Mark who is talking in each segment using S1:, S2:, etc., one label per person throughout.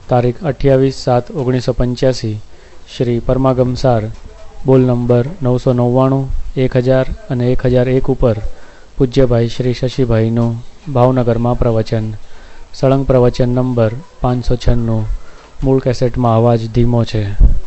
S1: તારીખ 28/7/1985 શ્રી પરમાગમસાર બોલ નંબર 999, 1000 અને 1001 ઉપર પૂજ્યભાઈ શ્રી શશીભાઈનું ભાવનગરમાં પ્રવચન. સળંગ પ્રવચન નંબર 596. મૂળ કેસેટમાં અવાજ ધીમો છે.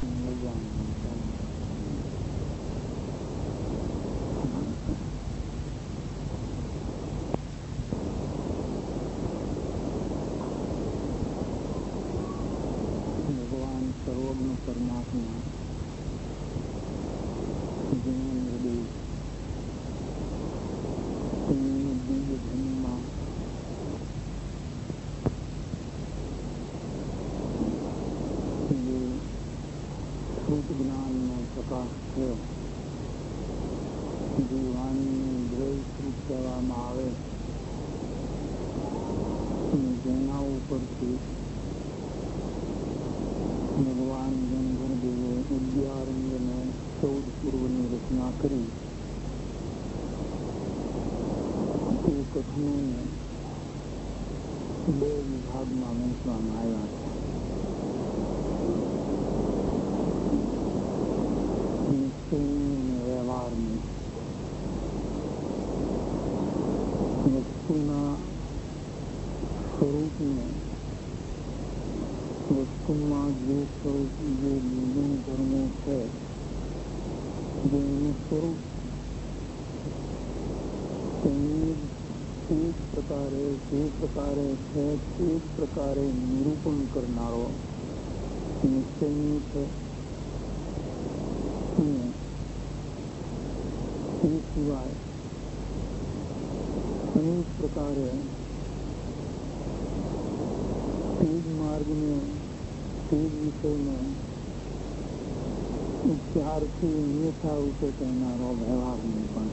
S2: ભગવાન ગણગણદેવે 11 અને 14 પૂર્વની રચના કરી. તે કથનોને 2 વિભાગમાં વહેંચવામાં આવ્યા છે. નિશ્ચયની અને વ્યવહારની. વસ્તુના સ્વરૂપને, વસ્તુમાં જે સ્વરૂપ, જે ગુણધર્મો છે, જેનું સ્વરૂપ તેની તે જ પ્રકારે જે પ્રકારે છે તે જ પ્રકારે નિરૂપણ કરનારો નિશ્ચયની છે. તે સિવાય અનેક પ્રકારે તે જ માર્ગને, તે જ વિષયને ઉપચારથી અન્યથા રૂપે કહેનારો વ્યવહારની પણ.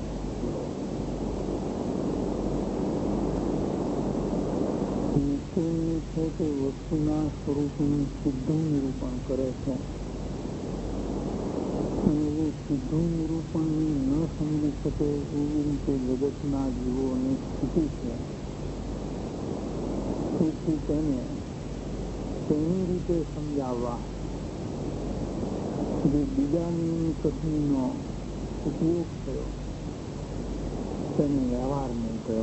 S2: નિશ્ચયની છે તે વસ્તુના સ્વરૂપનું સીધું નિરૂપણ કરે છે, અને એ સીધું નિરૂપણ ન સમજી શકે એવી રીતે જગતના જીવોની સ્થિતિ છે. તેથી તેને તેની રીતે સમજાવવા જે બીજાની કથનીનો ઉપયોગ થયો તેને વ્યવહાર નહીં કહ્યો.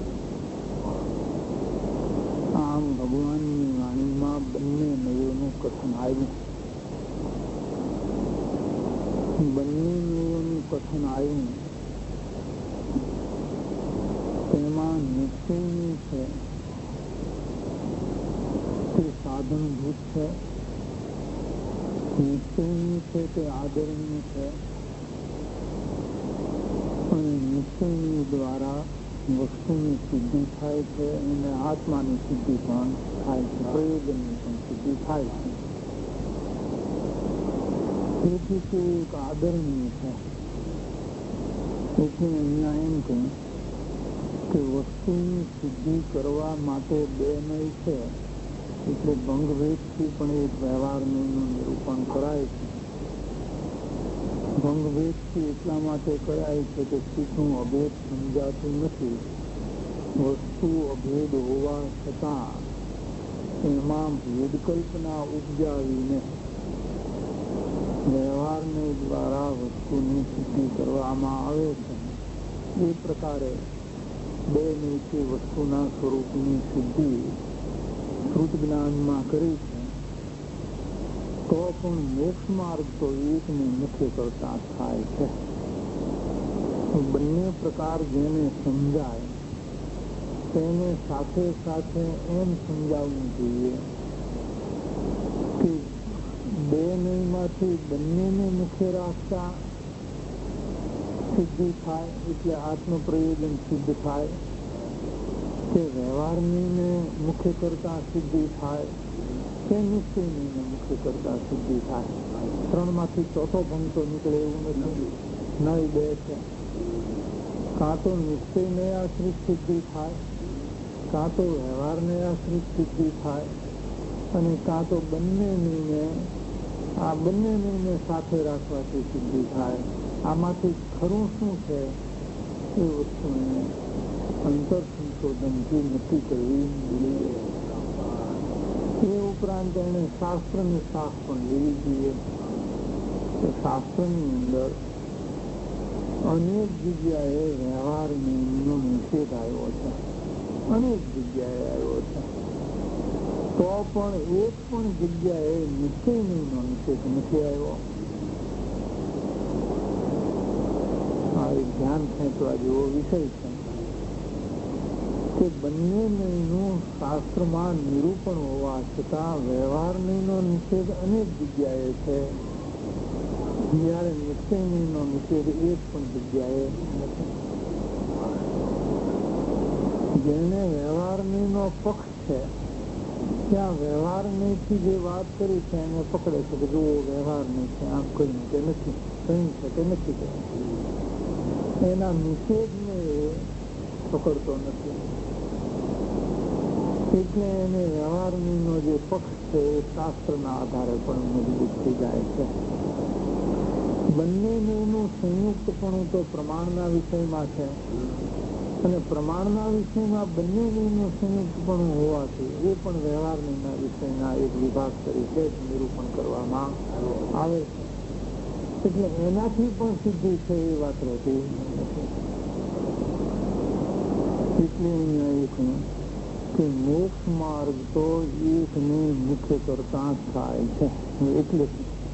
S2: આમ ભગવાનની વાણીમાં બંને નયોનું કથન આવ્યું. બંને નયોનું કથન આવ્યું તેમાં નિશ્ચયની છે તે સાધનભૂત છે, નિશ્ચયની છે તે આદરણીય છે, અને નિશ્ચયની દ્વારા વસ્તુની સિદ્ધિ થાય છે અને આત્માની સિદ્ધિ પણ થાય છે, પ્રયોજનની પણ સિદ્ધિ થાય છે. તેથી તે એક આદરણીય છે. એટલે અહીંયા એમ કહ્યું કે વસ્તુની સિદ્ધિ કરવા માટે 2 નય છે. એટલે ભંગભેદથી પણ એક વ્યવહારનું નિરૂપણ કરાય છે. ભંગભેદથી એટલા માટે કરાય છે કે સીધું અભેદ સમજાતું નથી. વસ્તુ અભેદ હોવા છતાં એમાં ભેદ કલ્પના ઉપજાવીને વ્યવહારને દ્વારા વસ્તુની સિદ્ધિ કરવામાં આવે છે. એ પ્રકારે 2 નયથી વસ્તુના સ્વરૂપની સિદ્ધિ શ્રુત જ્ઞાનમાં કરી છે. તો પણ મોક્ષ માર્ગ તો એકને મુખ્ય કરતા થાય છે. બંને પ્રકાર જેને સમજાય તેને સાથે સાથે એમ સમજાવવું જોઈએ કે 2 નયમાંથી બંનેને મુખ્ય રાખતા સિદ્ધિ થાય, એટલે આત્મ પ્રયોજન સિદ્ધ થાય, કે વ્યવહારને મુખ્ય કરતા સિદ્ધિ થાય, કે નિશ્ચયને મુખ્ય કરતા સિદ્ધિ થાય. 3 માંથી ચોથો ભંગ તો નીકળે એવું નથી. નય 2 છે. કાં તો નિશ્ચયને આશ્રિત સિદ્ધિ થાય, કાં તો વ્યવહારને આશ્રિત સિદ્ધિ થાય, અને કાં તો બંને નિર્ણય સાથે રાખવાથી સિદ્ધિ થાય. આમાંથી ખરું શું છે એ વસ્તુને અંતર સંશોધનથી નક્કી કરવી જોઈએ. એ ઉપરાંત એને શાસ્ત્રની સાથ પણ લેવી જોઈએ. શાસ્ત્રની અંદર અનેક જગ્યાએ વ્યવહાર નિયમનો નિષેધ આવ્યો છે, અનેક જગ્યાએ આવ્યો છે. તો પણ એક પણ જગ્યાએ નિશ્ચય નિયમનો નિષેધ નથી આવ્યો. આ એક ધ્યાન ખેંચવા જેવો વિષય છે કે બંને નયનું શાસ્ત્રમાં નિરૂપણ હોવા છતાં વ્યવહાર નયનો નિષેધ અનેક જગ્યાએ છે, જ્યારે નિશ્ચય નયનો નિષેધ એક પણ જગ્યાએ નથી. જેને વ્યવહાર નયનો પક્ષ છે ત્યાં વ્યવહાર નયથી જે વાત કરી છે એને પકડે છે કે જુઓ વ્યવહાર નય છે, આમ કહ્યું કે નથી, કહ્યું છે કે નથી કહ્યું. એના નિષેધને પકડતો નથી. એટલે એને વ્યવહાર નયનો જે પક્ષ છે એ શાસ્ત્રના આધારે પણ મજબૂત થઈ જાય છે. બંને નયનું સંયુક્તપણું તો પ્રમાણના વિષયમાં છે, અને પ્રમાણના વિષયમાં બંને નયનું સંયુક્તપણું હોવાથી એ પણ વ્યવહાર નયના વિષયના એક વિભાગ તરીકે જ નિરૂપણ કરવામાં આવે છે. એટલે એનાથી પણ સિદ્ધિ છે એ વાત રહેતી નથી. એટલે અહીંયા એક કે મોક્ષ માર્ગ તો એકને મુખ્ય કરતા થાય છે. એટલે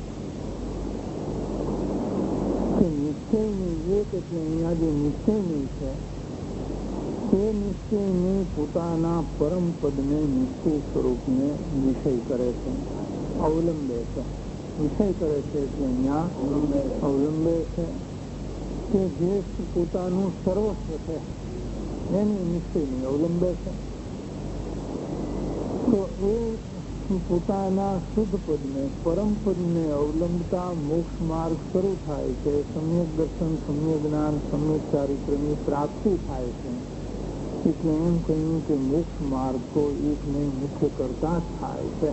S2: કે નિશ્ચયની એક એટલે અહીંયા જે નિશ્ચયની છે તે નિશ્ચયની પોતાના પરમ પદને નિશ્ચય સ્વરૂપને વિષય કરે છે, અવલંબે છે. વિષય કરે છે એટલે અહીંયા અવલંબે છે કે જે પોતાનું સર્વસ્વ છે એની નિશ્ચયની અવલંબે છે. તો એ પોતાના શુદ્ધ પદને પરમ પદને અવલંબતા મોક્ષ માર્ગ શરૂ થાય છે. સમ્યક દર્શન, સમ્યક જ્ઞાન, સમ્યક ચારિત્ર્યની પ્રાપ્તિ થાય છે. એટલે એમ કહ્યું કે મોક્ષ માર્ગ તો એકને મુખ્ય કરતા જ થાય છે.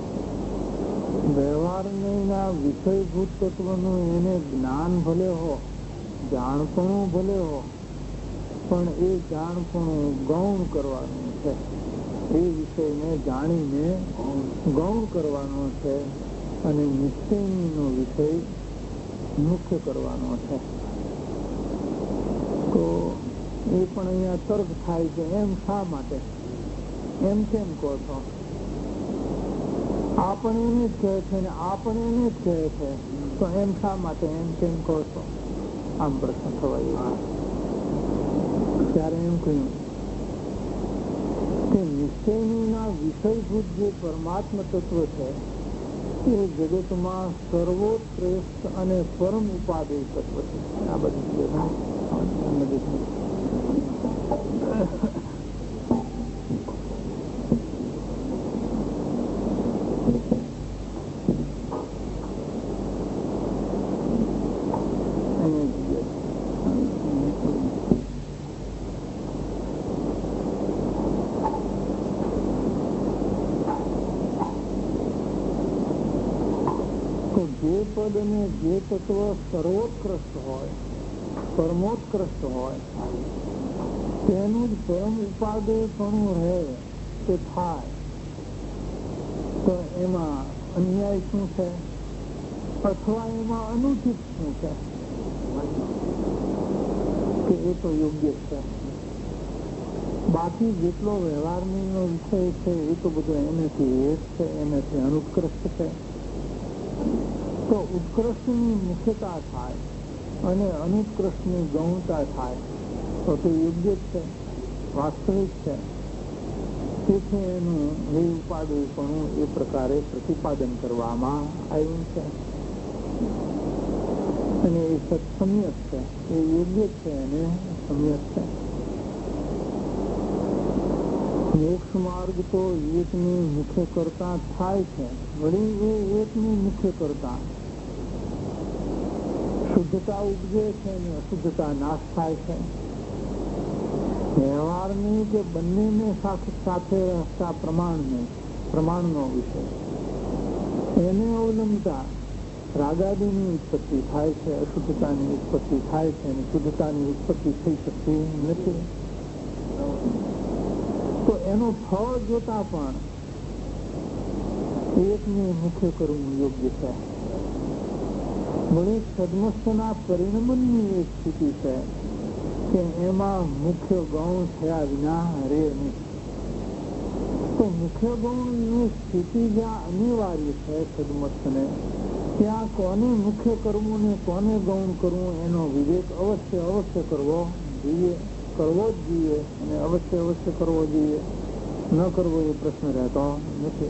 S2: વ્યવહારના વિષયભૂત તત્વનું એને જ્ઞાન ભલે હો, જાણપણું ભલે હો, પણ એ જાણપણું ગૌણ કરવાનું છે. એ વિષયને જાણીને ગૌણ કરવાનો છે અને નિશ્ચયનો વિષય મુખ્ય કરવાનો છે. તો એ પણ અહીંયા તર્ક થાય છે. એમ શા માટે? એમ કેમ કહો છો? આપણે એને જ કહે છે ને આપણે એને જ કહે છે, તો એમ શા માટે એમ કેમ કહો છો? આમ પ્રશ્ન થવાય. ત્યારે એમ કહ્યું કે નિશ્ચયના વિષયભૂત જે પરમાત્મ તત્વ છે એ જગતમાં સર્વોત્કૃષ્ટ અને પરમ ઉપાદેય તત્વ છે. આ બધી જે પદ અને જે તત્વ સર્વોત્કૃષ્ટ હોય, પરમોત્કૃષ્ટ હોય, તેનું જ પરમ ઉપાદેયપણું રહે તે થાય. તો એમાં અન્યાય શું છે અથવા એમાં અનુચિત શું છે કે એ તો યોગ્ય છે. બાકી જેટલો વ્યવહારનો વિષય છે એ તો બધો એનાથી હેત છે, એનાથી અનુત્કૃષ્ટ છે. તો ઉત્કૃષ્ટની મુખ્યતા થાય અને અનુત્કૃષ્ટની ગૌણતા થાય તો તે યોગ્ય જ છે, વાસ્તવિક છે. તેથી એનું નિરુપાદેયપણું એ પ્રકારે પ્રતિપાદન કરવામાં આવ્યું છે. અને એ સત્સમ્યક છે, એ યોગ્ય છે અને સમ્યક છે. મોક્ષ માર્ગ તો એકની મુખ્ય કરતા થાય છે. વળી એ એકની મુખ્ય કરતા શુદ્ધતા ઉપજે છે અને અશુદ્ધતા નાશ થાય છે. વ્યવહારની કે બંનેને સાથે રહેતા પ્રમાણનો વિષય એને અવલંબતા રાગાદીની ઉત્પત્તિ થાય છે, અશુદ્ધતાની ઉત્પત્તિ થાય છે અને શુદ્ધતાની ઉત્પત્તિ થઈ શકતી નથી. તો એનું ફળ જોતા પણ એકને મુખ્ય કરવું યોગ્ય છે. વળી સદમસ્તના પરિણમનની એક સ્થિતિ છે કે એમાં મુખ્ય ગૌણ થયા વિના રહે નહીં. તો મુખ્ય ગૌણની સ્થિતિ જ્યાં અનિવાર્ય છે સદમસ્તને, ત્યાં કોને મુખ્ય કરવું ને કોને ગૌણ કરવું એનો વિવેક અવશ્ય કરવો જોઈએ, કરવો જ જોઈએ, અને અવશ્ય કરવો જોઈએ. ન કરવો એ પ્રશ્ન રહેતો નથી.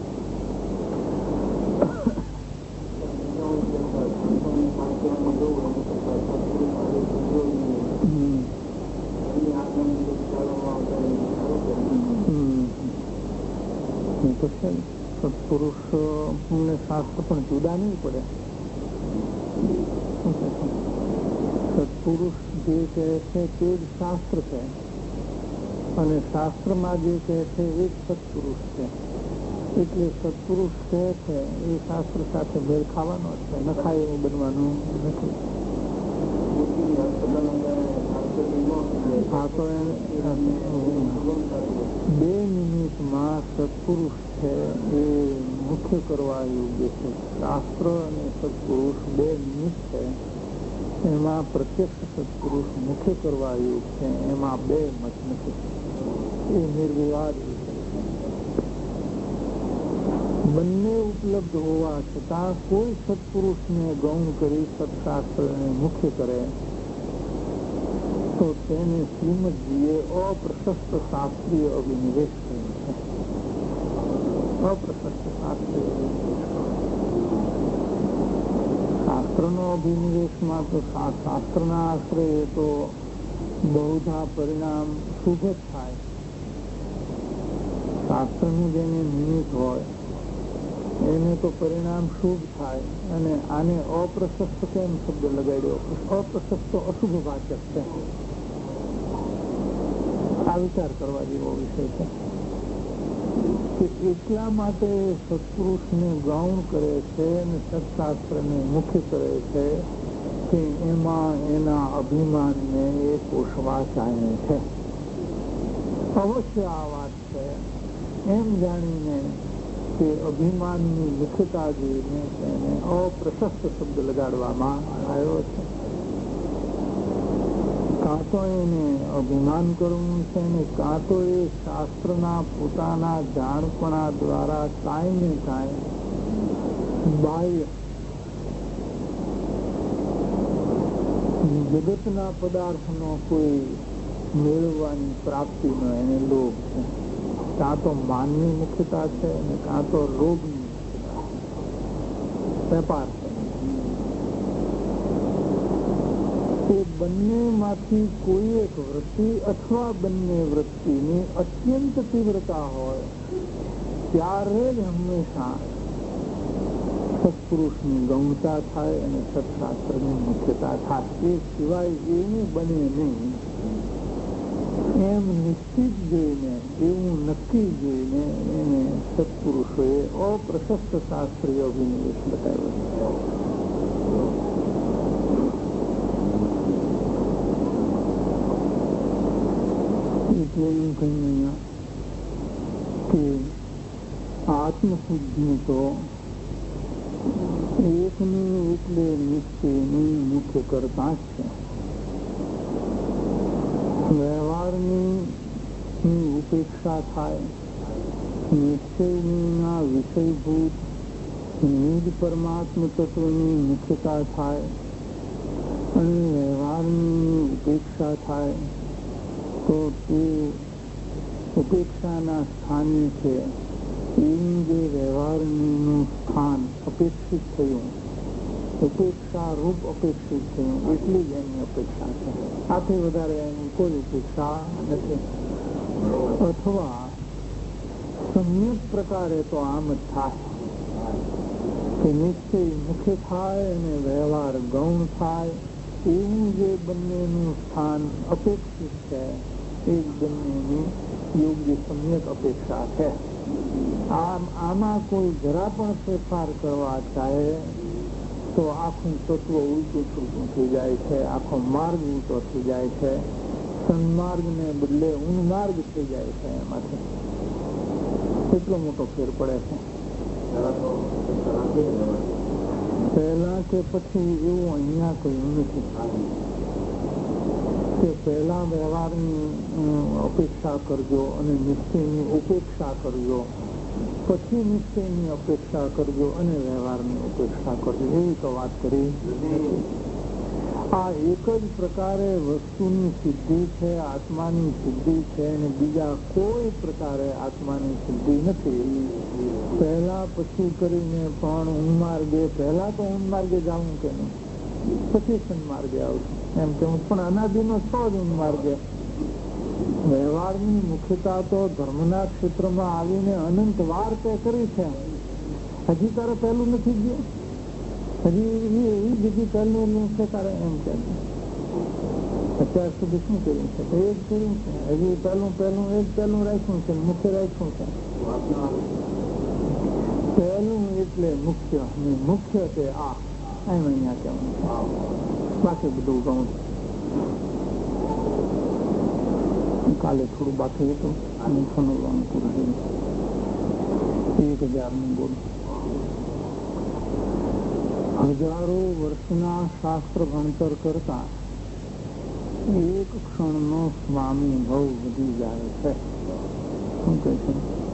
S2: સત્પુરુષ ને શાસ્ત્ર પણ જુદા નહીં પડે. સત્પુરુષ જે કહે છે તે જ શાસ્ત્ર છે, અને શાસ્ત્રમાં જે કહે છે એ જ સત્પુરુષ છે. એટલે સત્પુરુષ કહે છે એ શાસ્ત્ર સાથે ભેળ ખાવાનો જ છે, ન ખાય એવું બનવાનું નથી. આ તો 2 મિનિટમાં સત્પુરુષ છે એ મુખ્ય કરવા યોગ્ય છે. શાસ્ત્ર અને સત્પુરુષ 2 મિનિટ છે, એમાં પ્રત્યક્ષ સત્પુરુષ મુખ્ય કરવા યોગ્ય છે. એમાં 2 મત નથી, એ નિર્વિવાદ વિષય છે. બંને ઉપલબ્ધ હોવા છતાં કોઈ સત્પુરુષને ગૌણ કરી સત્શાસ્ત્રને મુખ્ય કરે તો તેને શ્રીમદજીએ અપ્રશસ્ત શાસ્ત્રીય અભિનિવેશ કહ્યું છે. અપ્રશસ્ત શાસ્ત્રીય શાસ્ત્રનો અભિનિવેશમાં તો શાસ્ત્રના આશ્રય તો બહુધા પરિણામ શુભ જ થાય. શાસ્ત્રનું જેને નિમિત્ત હોય એને તો પરિણામ શુભ થાય. અને આને અપ્રશસ્ત કેમ શબ્દ લગાડ્યો? અપ્રશસ્ત અશુભ વાચક છે. આ વિચાર કરવા જેવો વિષય છે કે એટલા માટે સત્પુરુષને ગૌણ કરે છે અને સત્શાસ્ત્રને મુખ્ય કરે છે કે એમાં એના અભિમાનને એ પોષવા ચાહે છે. અવશ્ય આ વાત છે એમ જાણીને કે અભિમાનની મુખ્યતા જોઈને તેને અપ્રશસ્ત શબ્દ લગાડવામાં આવ્યો છે. કાં તો એને અભિમાન કરવું છે ને કાં તો એ શાસ્ત્રના પોતાના જાણપણા દ્વારા કાંઈ ને કાંઈ બાહ્ય જગતના પદાર્થનો કોઈ મેળવવાની પ્રાપ્તિનો એને લોભ છે. કાં તો માનની મુખ્યતા છે અને કાં તો લોભની મુખ્યતા છે, વેપાર છે. તે બંનેમાંથી કોઈ એક વૃત્તિ અથવા બંને વૃત્તિની અત્યંત તીવ્રતા હોય ત્યારે જ હંમેશા સત્પુરુષની ગૌણતા થાય અને સત્શાસ્ત્રની મુખ્યતા થાય. એ સિવાય એવું બને નહીં. એમ નિશ્ચિત જોઈને, એવું નક્કી જોઈને એને સત્પુરુષોએ અપ્રશસ્ત શાસ્ત્રીય અભિનિવેશ બતાવ્યો. એટલે એમ કહીએ કે આત્મશુદ્ધિ તો એકને એટલે નિશ્ચયની મુખ્ય કરતા જ છે. વ્યવહારની ઉપેક્ષા થાય, નિશ્ચયના વિષયભૂત નિજ પરમાત્મ તત્વની મુખ્યતા થાય અને વ્યવહારની ઉપેક્ષા થાય તો તે ઉપેક્ષાના સ્થાને છે એવું જે વ્યવહારનું સ્થાન અપેક્ષિત થયું, ઉપેક્ષા રૂપ અપેક્ષિત થયું, એટલી જ એની અપેક્ષા છે. આથી વધારે એની કોઈ ઉપેક્ષા નથી. અથવા સમ્યક પ્રકારે તો આમ જ થાય કે નિશ્ચય મુખ્ય થાય અને વ્યવહાર ગૌણ થાય, એવું જે બંનેનું સ્થાન અપેક્ષિત છે એ જ બંનેની યોગ્ય સમ્યક અપેક્ષા છે. આમાં કોઈ જરા પણ ફેરફાર કરવા ચાહે તો આખું તત્વ ઉલટું છૂટું થઈ જાય છે, આખો માર્ગ ઉલટો થઈ જાય છે, સન્માર્ગ ને બદલે ઉન્માર્ગ થઈ જાય છે. એમાંથી એટલો મોટો ફેર પડે છે. પહેલા કે પછી એવું અહીંયા કહ્યું નથી કે પહેલા વ્યવહારની અપેક્ષા કરજો અને નિશ્ચયની ઉપેક્ષા કરજો, પછી નિશ્ચયની અપેક્ષા કરજો અને વ્યવહારની ઉપેક્ષા કરજો, એવી તો વાત કરી. આ એક જ પ્રકારે વસ્તુની સિદ્ધિ છે, આત્માની સિદ્ધિ છે, અને બીજા કોઈ પ્રકારે આત્માની સિદ્ધિ નથી. પહેલા પછી કરીને પણ ઉન્માર્ગે, પહેલા તો ઉન્માર્ગે જાઉં કે નહીં, પછી સન્માર્ગે આવશું એમ કે પણ અનાદિનો છો જ ઉન્માર્ગે. વ્યવહારની મુખ્યતા તો ધર્મના ક્ષેત્રમાં આવીને અનંત વાર તે કરી છે. હજી તારે પહેલું નથી ગયું, હજી એવી બીજી પહેલું છે તારે એમ કે અત્યાર સુધી શું કર્યું છે? એ જ કર્યું છે. હજી પહેલું એ જ પહેલું રાખ્યું છે, મુખ્ય રાખ્યું છે. પહેલું એટલે મુખ્ય, મુખ્ય છે આ એમ અહીંયા કહેવાનું. બાકી બધું કહું કાલે થોડું બાકી હતું અને સમજવાનું પૂરું થયું. 1000નું બોલ. હજારો વર્ષના શાસ્ત્ર ભણતર કરતા એક ક્ષણનો સ્વામી ભાવ વધી જાય છે. શું કહે છે?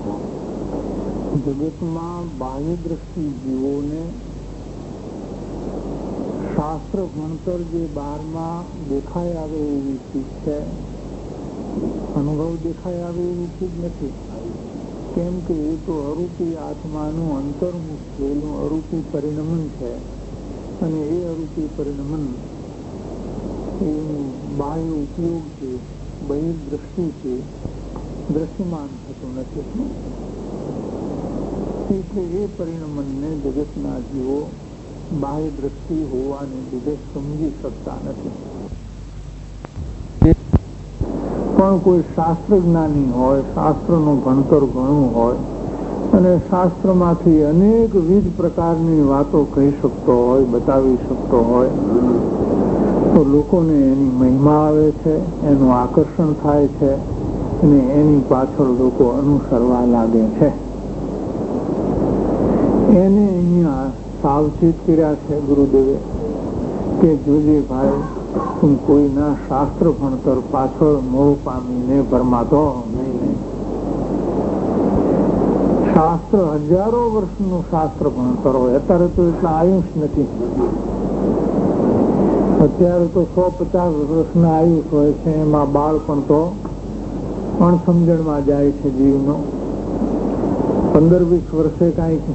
S2: જગતમાં બાહ્ય દ્રષ્ટિ જીવોને શાસ્ત્ર ભણતર જે બહારમાં દેખાઈ આવે એવી ચીજ છે, અનુભવ દેખાઈ આવે એવી ચીજ નથી. કેમ કે એ તો અરૂપી આત્માનું અંતર્મુખ થયેલું અરૂપી પરિણમન છે, અને એ અરૂપી પરિણમન એનું બાહ્ય ઉપયોગથી બહિર્દ્રષ્ટિથી દ્રશ્યમાન થતું નથી. એટલે એ પરિણમનને જગતના જીવો બાહ્ય દ્રષ્ટિ હોવાને લીધે સમજી શકતા નથી. પણ કોઈ શાસ્ત્ર જ્ઞાની હોય, શાસ્ત્રનું ભણતર ઘણું હોય અને શાસ્ત્રમાંથી અનેકવિધ પ્રકારની વાતો કહી શકતો હોય, બતાવી શકતો હોય, તો લોકોને એની મહિમા આવે છે, એનું આકર્ષણ થાય છે અને એની પાછળ લોકો અનુસરવા લાગે છે. એને અહીંયા સાવચેત કર્યા છે ગુરુદેવે કે જોજે ભાઈ, તું કોઈના શાસ્ત્ર ભણતર પાછળ મોહ પામીને ભરમાતો નહીં. શાસ્ત્ર હજારો વર્ષનું શાસ્ત્ર ભણતર હોય. અત્યારે તો એટલા આયુષ નથી. અત્યારે તો 150 વર્ષના આયુષ હોય છે. એમાં બાળપણ તો અણસમજણમાં જાય છે જીવનો. 15-20 વર્ષે કાંઈક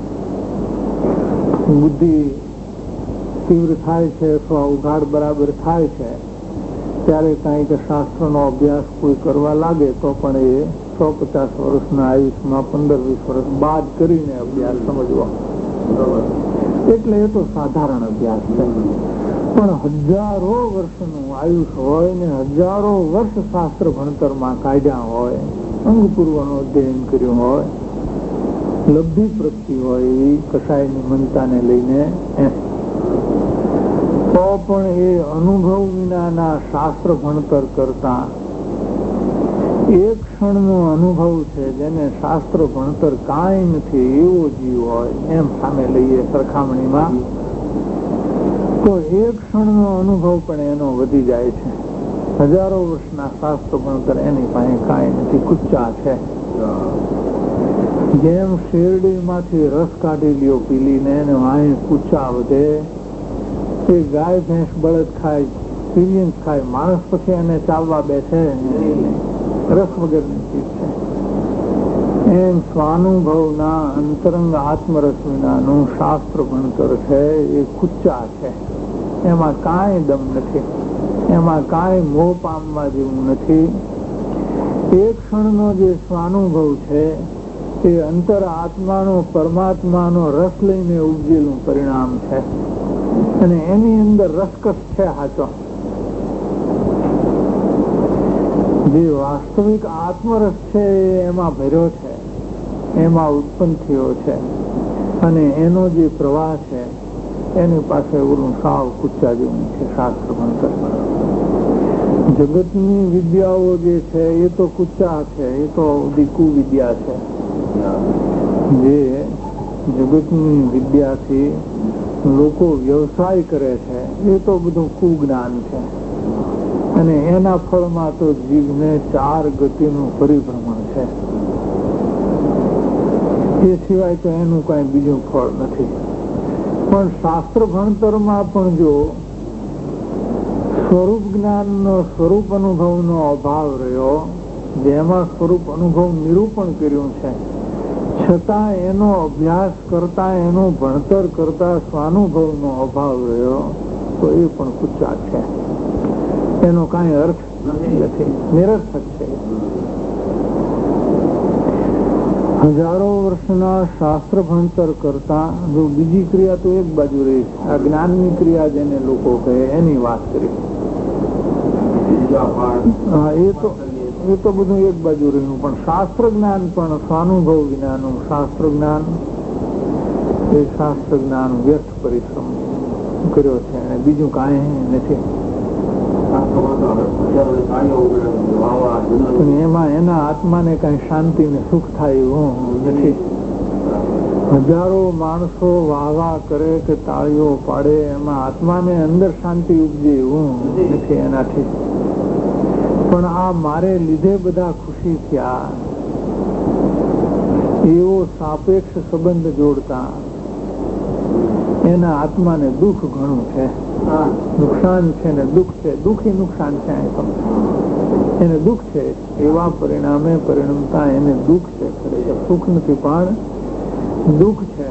S2: બુદ્ધિ તીવ્ર થાય છે અથવા ઉઘાડ બરાબર થાય છે, ત્યારે કાંઈક શાસ્ત્રનો અભ્યાસ કોઈ કરવા લાગે તો પણ એ 150 વર્ષના આયુષમાં 15-20 વર્ષ બાદ કરીને અભ્યાસ સમજવો. એટલે એ તો સાધારણ અભ્યાસ છે. પણ હજારો વર્ષનું આયુષ હોય ને હજારો વર્ષ શાસ્ત્ર ભણતરમાં કાઢ્યા હોય, અંગપૂર્વનું અધ્યયન કર્યું હોય, લબ્ધિ પ્રગતિ હોય એવી કસાયની મનતાને લઈને, તો પણ એ અનુભવ વિનાના શાસ્ત્ર ભણતર કરતા એક ક્ષણનો અનુભવ છે, જેને શાસ્ત્ર ભણતર કાંઈ નથી એવો જીવ હોય એમ સામે લઈએ સરખામણીમાં, તો એક ક્ષણનો અનુભવ પણ એનો વધી જાય છે. હજારો વર્ષના શાસ્ત્ર ભણતર એની પાસે કાંઈ નથી, કુચ્ચા છે. જેમ શેરડીમાંથી રસ કાઢી લ્યો પીલીને અને વાંહે કુચ્ચા વધે, એ ગાય ભેંસ બળદ ખાય, સિરિયન્સ ખાય, માણસ પછી એને ચાવવા બેસે, રસ વગરની ચીજ છે. એમ સ્વાનુભવના અંતરંગ આત્મરસ વિનાનું શાસ્ત્ર ભણતર છે એ કુચ્ચા છે. એમાં કાંઈ દમ નથી, એમાં કાંઈ મોહ પામવા જેવું નથી. એક ક્ષણનો જે સ્વાનુભવ છે એ અંતર આત્માનો, પરમાત્માનો રસ લઈને ઉપજેલું પરિણામ છે, અને એની અંદર રસકસ છે સાચો. જે વાસ્તવિક આત્મરસ છે એમાં ભર્યો છે, એમાં ઉત્પન્ન થયો છે, અને એનો જે પ્રવાહ છે એની પાસે ઓલું સાવ કુચ્ચા જેવું છે શાસ્ત્ર ભણતર. જગતની વિદ્યાઓ જે છે એ તો કુચ્ચા છે, એ તો દીકુ વિદ્યા છે, જે જગતની વિદ્યાથી લોકો વ્યવસાય કરે છે, એ તો બધું કુજ્ઞાન છે. અને એના ફળમાં તો જીવને 4 ગતિનું પરિભ્રમણ છે. એ સિવાય તો એનું કઈ બીજું ફળ નથી. પણ શાસ્ત્ર ભણતરમાં પણ જો સ્વરૂપ જ્ઞાનનો, સ્વરૂપ અનુભવનો અભાવ રહ્યો, જેમાં સ્વરૂપ અનુભવ નિરૂપણ કર્યું છે, છતાં એનો અભ્યાસ કરતા, એનું ભણતર કરતા સ્વાનુભવનો અભાવ રહ્યો, તો એ પણ કુચ્ચા છે. એનો કાંઈ અર્થ નથી, નિરર્થક છે. હજારો વર્ષના શાસ્ત્ર ભણતર કરતા જો બીજી ક્રિયા તો એક બાજુ રહી, આ જ્ઞાનની ક્રિયા જેને લોકો કહે એની વાત કરી. હા, એ તો બધું એક બાજુ રહ્યું. પણ શાસ્ત્ર જ્ઞાન પણ સ્વાનુભવ વિનાનું શાસ્ત્ર જ્ઞાન, એ શાસ્ત્ર જ્ઞાન વ્યર્થ પરિશ્રમ કર્યો છે અને બીજું કાંઈ નથી. એમાં એના આત્માને કઈ શાંતિ ને સુખ થાય એવું નથી. હજારો માણસો વાહ કરે કે તાળીઓ પાડે, એમાં આત્માને અંદર શાંતિ ઉપજે એવું નથી એનાથી. પણ આ મારે લીધે બધા ખુશી થયા એવો સાપેક્ષ સંબંધ જોડતા એના આત્માને દુઃખ ઘણું છે. નુકસાન છે ને દુઃખ છે, દુઃખી નુકસાન છે. એને દુઃખ છે, એવા પરિણામે પરિણમતા એને દુઃખ છે. સુખ નથી પણ દુઃખ છે.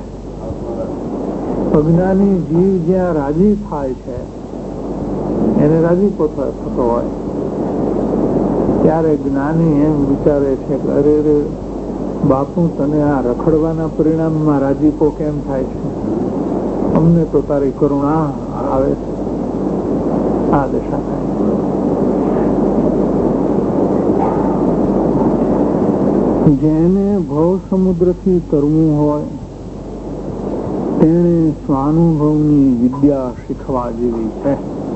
S2: અજ્ઞાની જીવ જ્યાં રાજી થાય છે, એને રાજીપો થતો હોય, ત્યારે જ્ઞાની એમ વિચારે છે કે અરે રે બાપુ, તને આ રખડવાના પરિણામમાં રાજીપો કેમ થાય છે? અમને તો તારી કરુણા આવે છે. આ દશા થાય. જેને ભવ સમુદ્રથી તરવું હોય તેને સ્વાનુભવની વિદ્યા શીખવા જેવી છે.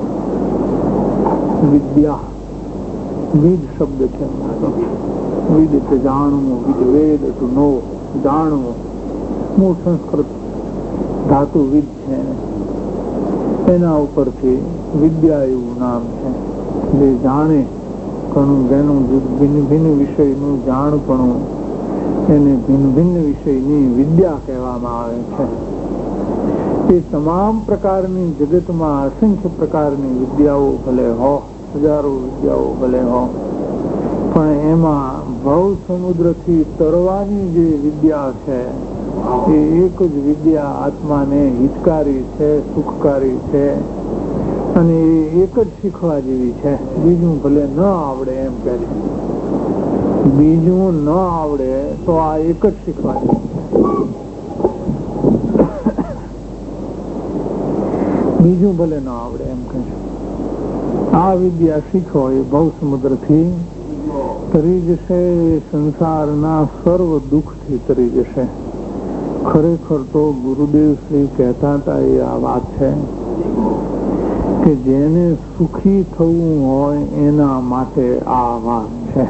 S2: વિદ્યા, વિદ શબ્દ છે. વિદ એટલે જાણવું, વિદ વેદ ટુ નો, જાણવું. મૂળ સંસ્કૃત ધાતુ વિદ છે, એના ઉપરથી વિદ્યા એવું નામ છે. જે જાણે ઘણું, જેનું ભિન્ન ભિન્ન વિષયનું જાણપણું, એને ભિન્ન ભિન્ન વિષયની વિદ્યા કહેવામાં આવે છે. એ તમામ પ્રકારની જગતમાં અસંખ્ય પ્રકારની વિદ્યાઓ ભલે હો, હજારો વિદ્યાઓ ભલે હો, પણ એમાં ભવ સમુદ્રથી તરવાની જે વિદ્યા છે, એ એક જ વિદ્યા આત્માને હિતકારી છે, સુખકારી છે, અને એ એક જ શીખવા જેવી છે. બીજું ભલે ન આવડે એમ કે છે, બીજું ન આવડે તો આ એક જ શીખવા જેવી છે. બીજું ભલે ન આવડે એમ કે છે. આ વિદ્યા શીખો એ ભવ સમુદ્રથી તરી જશે, સંસારના સર્વ દુઃખથી તરી જશે. ખરેખર તો ગુરુદેવ શ્રી કહેતા હતા એ આ વાત છે કે જેને સુખી થવું હોય એના માટે આ વાત છે.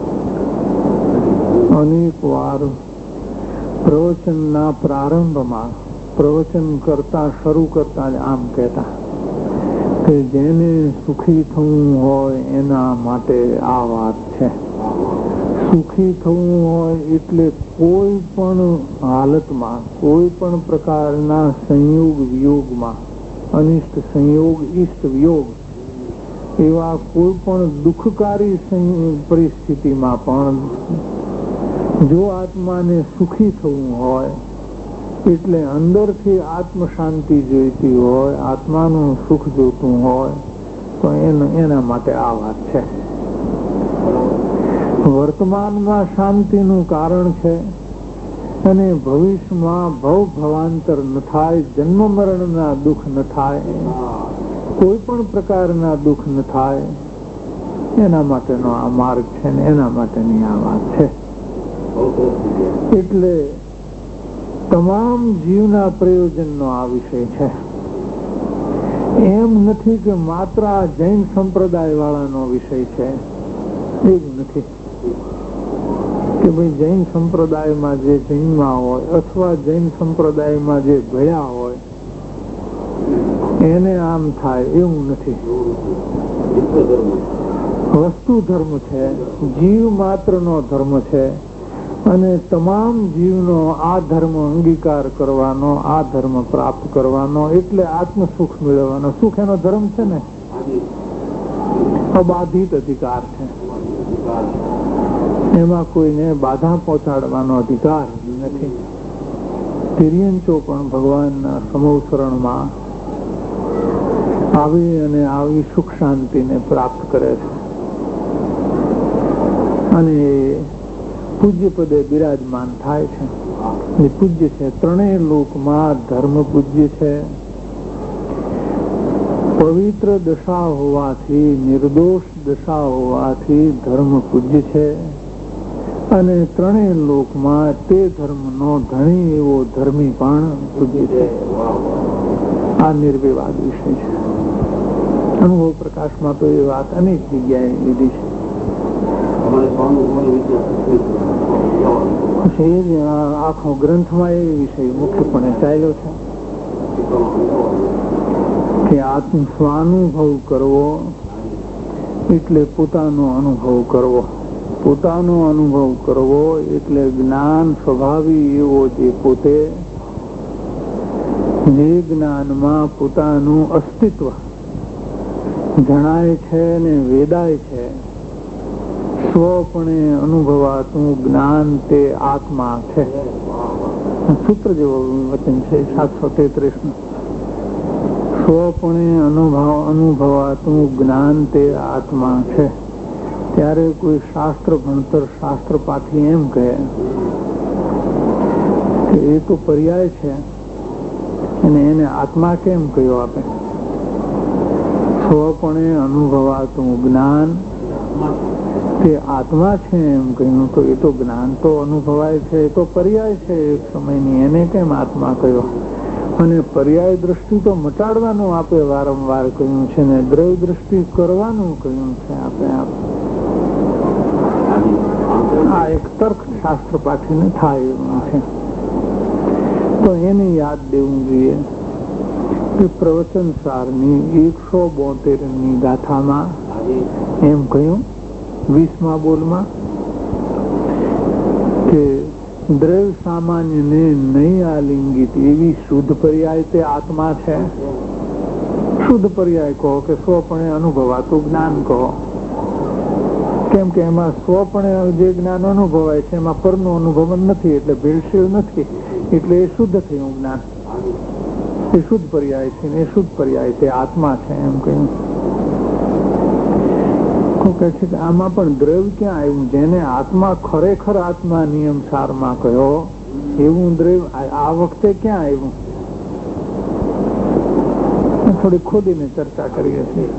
S2: અનેક વાર પ્રવચનના પ્રારંભમાં પ્રવચન કરતા, શરૂ કરતા આમ કહેતા કે જેને સુખી થવું હોય એના માટે આ વાત છે. સુખી થવું હોય એટલે કોઈ પણ હાલતમાં, કોઈ પણ પ્રકારના સંયોગ વિયોગમાં, અનિષ્ટ સંયોગ, ઈષ્ટ વિયોગ, એવા કોઈ પણ દુઃખકારી પરિસ્થિતિમાં પણ જો આત્માને સુખી થવું હોય, એટલે અંદરથી આત્મ શાંતિ જોઈતી હોય, આત્માનું સુખ જોતું હોય, તો એના માટે આ વાત છે. વર્તમાનમાં શાંતિનું કારણ છે અને ભવિષ્યમાં ભવ ભવાંતર ન થાય, જન્મ મરણના દુઃખ ન થાય, કોઈ પણ પ્રકારના દુઃખ ન થાય, એના માટેનો આ માર્ગ છે ને એના માટેની આ વાત છે. એટલે તમામ જીવના પ્રયોજનનો આ વિષય છે. એમ નથી કે માત્ર આ જૈન સંપ્રદાય વાળાનો વિષય છે, એવું નથી કે કે ભાઈ જૈન સંપ્રદાયમાં જે જન્મા હોય અથવા જૈન સંપ્રદાયમાં જે ભળ્યા હોય એને આમ થાય એવું નથી. વસ્તુ ધર્મ છે, જીવ માત્ર નો ધર્મ છે અને તમામ જીવનો આ ધર્મ અંગીકાર કરવાનો, આ ધર્મ પ્રાપ્ત કરવાનો, એટલે આત્મ સુખ મેળવવાનો. સુખ એનો ધર્મ છે ને, અબાધિત અધિકાર છે. એમાં કોઈને બાધા પહોંચાડવાનો અધિકાર નથી. તિર્યંચો પણ ભગવાનના સમોસરણમાં આવી અને આવી સુખ શાંતિને પ્રાપ્ત કરે છે અને પૂજ્ય પદે બિરાજમાન થાય છે. એ પૂજ્ય છે, ત્રણેય લોકમાં ધર્મ પૂજ્ય છે. પવિત્ર દશા હોવાથી, નિર્દોષ દશા હોવાથી ધર્મ પૂજ્ય છે અને ત્રણેય લોકમાં તે ધર્મનો ધણી એવો ધર્મી પણ પૂજ્ય છે. આ નિર્વિવાદ વિષય છે. અનુભવ પ્રકાશમાં તો એ વાત અનેક જગ્યાએ લીધી છે. આખો ગ્રંથમાં એ વિષય મુખ્યપણે ચાલ્યો છે કે સ્વાનુભવ કરવો એટલે પોતાનો અનુભવ કરવો. પોતાનો અનુભવ કરવો એટલે જ્ઞાન સ્વભાવી એવો જે પોતે, જે જ્ઞાનમાં પોતાનું અસ્તિત્વ જણાય છે ને વેદાય છે, સ્વપણે અનુભવાતું જ્ઞાન તે આત્મા છે. સૂત્ર જેવો વચન છે 733 સ્વપણે અનુભવાતું જ્ઞાન તે આત્મા છે. ત્યારે કોઈ શાસ્ત્ર ભણતર, શાસ્ત્ર પાઠી એમ કહે કે એ તો પર્યાય છે અને એને આત્મા કેમ કહ્યો આપે? સ્વપણે અનુભવાતું જ્ઞાન તે આત્મા છે એમ કહ્યું તો એ તો જ્ઞાન તો અનુભવાય છે, એ તો પર્યાય છે એક સમયની, એને કેમ આત્મા કહ્યો? અને પર્યાય દ્રષ્ટિ તો મટાડવાનું આપે વારંવાર કહ્યું છે ને દ્રવ્ય દ્રષ્ટિ કરવાનું કહ્યું છે આપે. આ એક તર્ક શાસ્ત્ર પાઠીને થાય એવું છે. તો એને યાદ દેવું જોઈએ કે પ્રવચન સારની 172ની ગાથામાં એમ કહ્યું 20મા બોલમાં કે દ્રવ્ય સામાન્યને નહીં આલિંગિત એવી શુદ્ધ પર્યાય તે આત્મા છે. શુદ્ધ પર્યાય કહો કે સ્વપણે અનુભવાતું જ્ઞાન કહો. કેમ કે એમાં સ્વપણે જે જ્ઞાન અનુભવાય છે એમાં પરનું અનુભવન નથી, એટલે ભેળસેળ નથી, એટલે એ શુદ્ધ થયું જ્ઞાન. એ શુદ્ધ પર્યાય છે ને એ શુદ્ધ પર્યાય તે આત્મા છે એમ કહ્યું. કહે છે કે આમાં પણ દ્રવ્ય ક્યાં આવ્યું? જેને આત્મા ખરેખર આત્મા નિયમ સારમાં કહ્યો એવું દ્રવ્ય આ વખતે ક્યાં આવ્યું? થોડી ખોદીને ચર્ચા કરીએ છીએ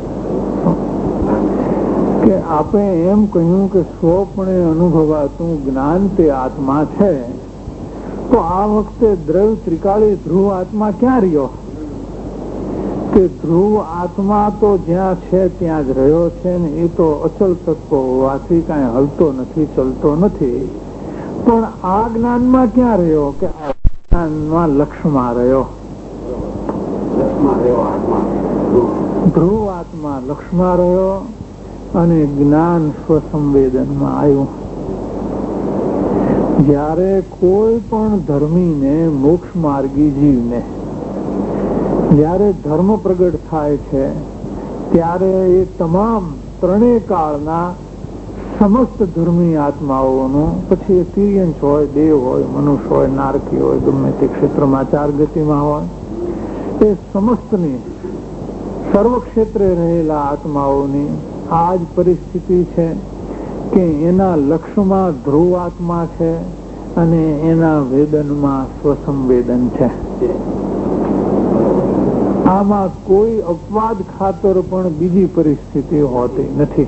S2: કે આપણે એમ કહ્યું કે સ્વપણે અનુભવાતું જ્ઞાન તે આત્મા છે, તો આ વખતે દ્રવ્ય ત્રિકાળી ધ્રુવ આત્મા ક્યાં રહ્યો? કે ધ્રુવ આત્મા તો જ્યાં છે ત્યાં જ રહ્યો છે ને એ તો અચલ તત્વ હોવાથી કાંઈ હલતો નથી, ચલતો નથી. પણ આ જ્ઞાનમાં ક્યાં રહ્યો? કે આ જ્ઞાનમાં લક્ષમાં રહ્યો. ધ્રુવ આત્મા લક્ષમાં રહ્યો અને જ્ઞાન સ્વસંવેદનમાં આવ્યું. જ્યારે કોઈ પણ ધર્મીને, મોક્ષ માર્ગી જીવને જ્યારે ધર્મ પ્રગટ થાય છે ત્યારે એ તમામ ત્રણેય કાળના સમસ્ત ધર્મી આત્માઓનું, પછી એ તિર્યંચ હોય, દેવ હોય, મનુષ્ય હોય, નારકી હોય, ગમે તે ક્ષેત્રમાં 4 ગતિમાં હોય, એ સમસ્તની સર્વ ક્ષેત્રે રહેલા આત્માઓની આ જ પરિસ્થિતિ છે કે એના લક્ષ્યમાં ધ્રુવ આત્મા છે અને એના વેદનમાં સ્વસંવેદન છે. આમાં કોઈ અપવાદ ખાતર પણ બીજી પરિસ્થિતિ હોતી નથી.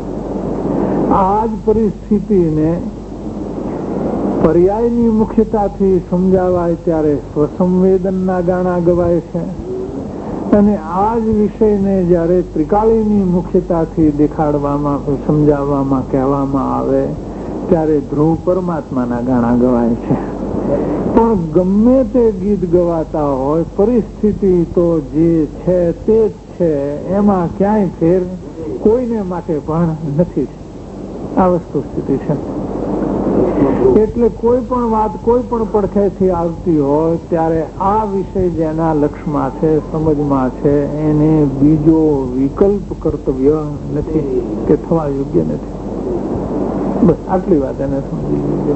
S2: આ જ પરિસ્થિતિને પર્યાયની મુખ્યતાથી સમજાવાય ત્યારે સ્વસંવેદનના ગાણા ગવાય છે અને આ જ વિષયને જયારે ત્રિકાળીની મુખ્યતાથી દેખાડવામાં, સમજાવવામાં, કહેવામાં આવે ત્યારે ધ્રુવ પરમાત્માના ગાણા ગવાય છે. પણ ગમે તે ગીત ગવાતા હોય, પરિસ્થિતિ તો જે છે તે જ છે, એમાં ક્યાંય ફેર કોઈને માટે પણ નથી. આ વસ્તુ સ્થિતિ છે. એટલે કોઈ પણ વાત કોઈ પણ પડખેથી આવતી હોય ત્યારે આ વિષય જેના લક્ષમાં છે, સમજમાં છે, એને બીજો વિકલ્પ કર્તવ્ય નથી કે થવા યોગ્ય નથી. બસ આટલી વાત એને સમજી લીધી.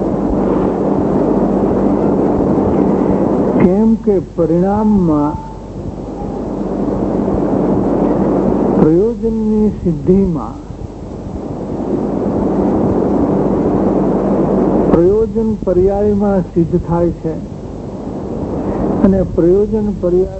S2: કેમ કે પરિણામમાં પ્રયોજનની સિદ્ધિમાં પ્રયોજન પર્યાયમાં સિદ્ધ થાય છે અને પ્રયોજન પર્યાય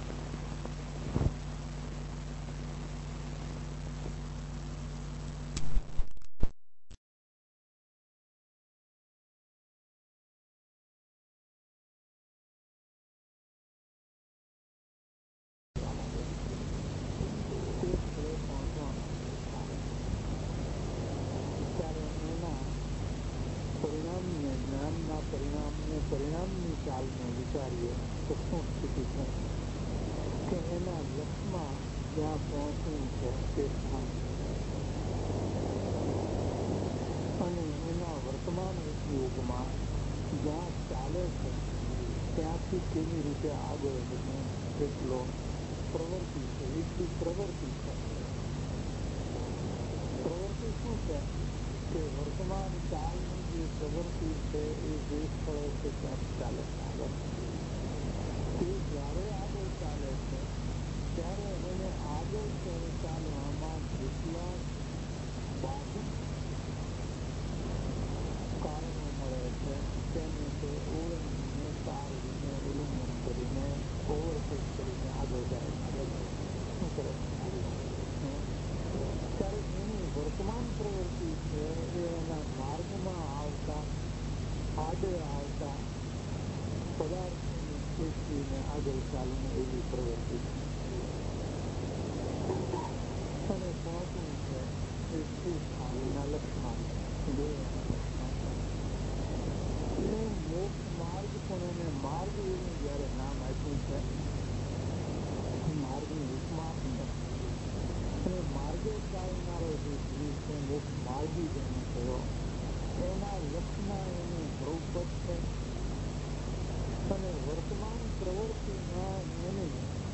S2: પરિણામની ચાલને વિચારીએ તો શું સ્થિતિ છે કે એના લક્ષમાં જ્યાં પહોંચવું છે તે સ્થાન અને એના વર્તમાન ઉપયોગમાં જ્યાં ચાલે છે ત્યાંથી કેવી રીતે આગળ વધવું એટલો પ્રવૃત્તિ છે. એટલી પ્રવૃત્તિ છે. પ્રવૃત્તિ શું છે કે વર્તમાન ચાલની જે પ્રવૃત્તિ છે એ જે સ્થળે છે ત્યાં ચાલે છે આગળ. તે જ્યારે આગળ ચાલે છે ત્યારે એને આગળ ચાલવામાં જેટલા બાધિક કારણો મળે છે તેને તે ઓળંગીને તારવીને ઉલ્લંઘન કરીને ઓવરટેક કરીને આગળ જાય છે. શું કરે ત્યારે એની વર્તમાન પ્રવૃત્તિ છે એ એના માર્ગમાં આવતા આડે આવતા પદાર્થોને ખેંચીને આગળ ચાલીને એવી પ્રવૃત્તિ છે. અને પહોંચવું છે એ સ્થાનના લક્ષમાં મોક્ષ માર્ગ પણ એને માર્ગ એવું જયારે નામ આપ્યું છે, માર્ગની ઉપમા આપી છે અને માર્ગે ચાલનારો જે જીવ છે, મોક્ષ માર્ગી જેને થયો, એના લક્ષમાં એનું ધ્રુવપદ છે અને વર્તમાન પ્રવૃત્તિમાં એને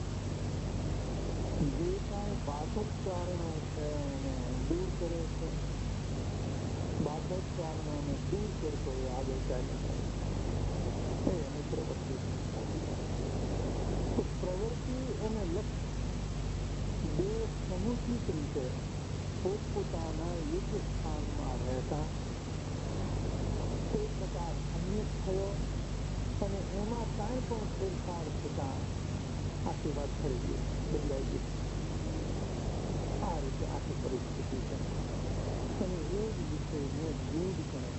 S2: જે કાંઈ બાધક કારણો છે એને દૂર કરે છે. બાધક કારણોને દૂર કરતો એ આગળ ચાલે છે એની પ્રવૃત્તિ. તો પ્રવૃત્તિ અને લક્ષ્ય બે સમુચિત રીતે પોતપોતાના યોગ્ય સ્થાનમાં રહેતા તે પ્રકાર સંયુક્ત થયો અને એમાં કાંઈ પણ ફેરફાર થતા આખી વાત થઈ ગઈ, બદલાઈ ગઈ. આ રીતે આખી પરિસ્થિતિ છે અને એ જ વિષયને જૂદ ગણે.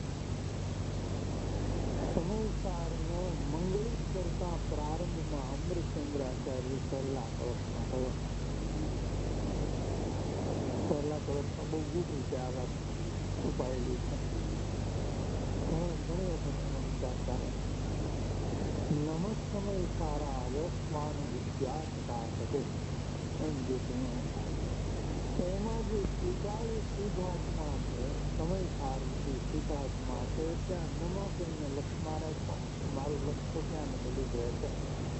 S2: સમયસારનો મંગળિત કરતા પ્રારંભમાં અમૃતચંદ્રાચાર્ય પહેલા કળશમાં થયો. પહેલા કળશમાં બહુ ગુડ રીતે આ વાત છુપાયેલી છે. ઘણી વખત સમજતા નમઃ સમય સારા વર્તમાન વિદ્યા થતા એમ જે કહ્યું એમાં જે સ્વીકાર્ય શુદ્ધાત્મા છે, સમય સાર શુદ્ધાત્મા છે, ત્યાં નમઃ કરીને લક્ષ્યમાં રાખો. મારું લક્ષ્ય ત્યાં બધું જ રહેશે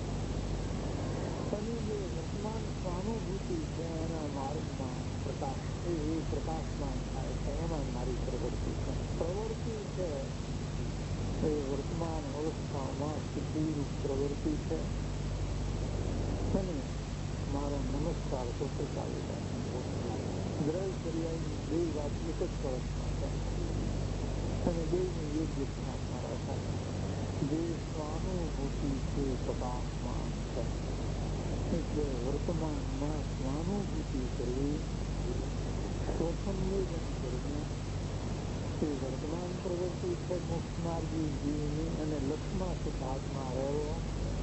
S2: અને જે વર્તમાન સ્વાનુભૂતિ છે એના માર્ગમાં પ્રકાશ એ પ્રકાશમાન થાય છે. એમાં મારી પ્રવૃત્તિ છે. પ્રવૃત્તિ છે એ વર્તમાન અવસ્થામાં સિદ્ધિરૂપ પ્રવૃત્તિ છે અને મારો નમસ્કાર તો ચાલુ જાય. દ્રવ્ય પર્યાયની બે વાત એક જ કળશમાં છે અને બેને યોગ્ય સ્થાનમાં રખાય. જે સ્વાનુભૂતિ છે પ્રકાશમાન છે એટલે વર્તમાનમાં સ્વાનુભૂતિ કરવી, સ્વસંવેદન કરવું એ વર્તમાન પ્રવૃત્તિ છે મોક્ષ માર્ગી જીવની અને લક્ષમાં શુદ્ધાત્મા રહેવો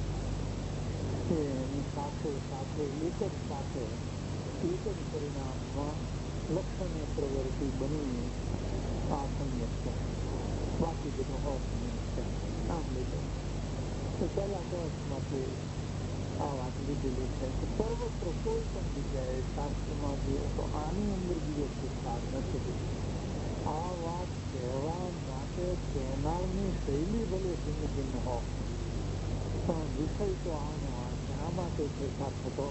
S2: એ એની સાથે સાથે એક જ પરિણામમાં લક્ષ અને પ્રવૃત્તિ બની આ સમ્યક છે, બાકી બધું અસમ્યક છે. આમ લીધું તો પહેલા દસમાંથી આ વાત લીધેલી છે કે સર્વત્ર કોઈ પણ જગ્યાએ શાસ્ત્રમાં જોઈએ તો આની અંદર બીજો પુરસ્કાર નથી. આ વાત કહેવા માટે કહેનારની શૈલી ભલે ભિન્ન ભિન્ન હોય, પણ વિષય તો આનો આ છે. આમાં કોઈ ફેરફાર થતો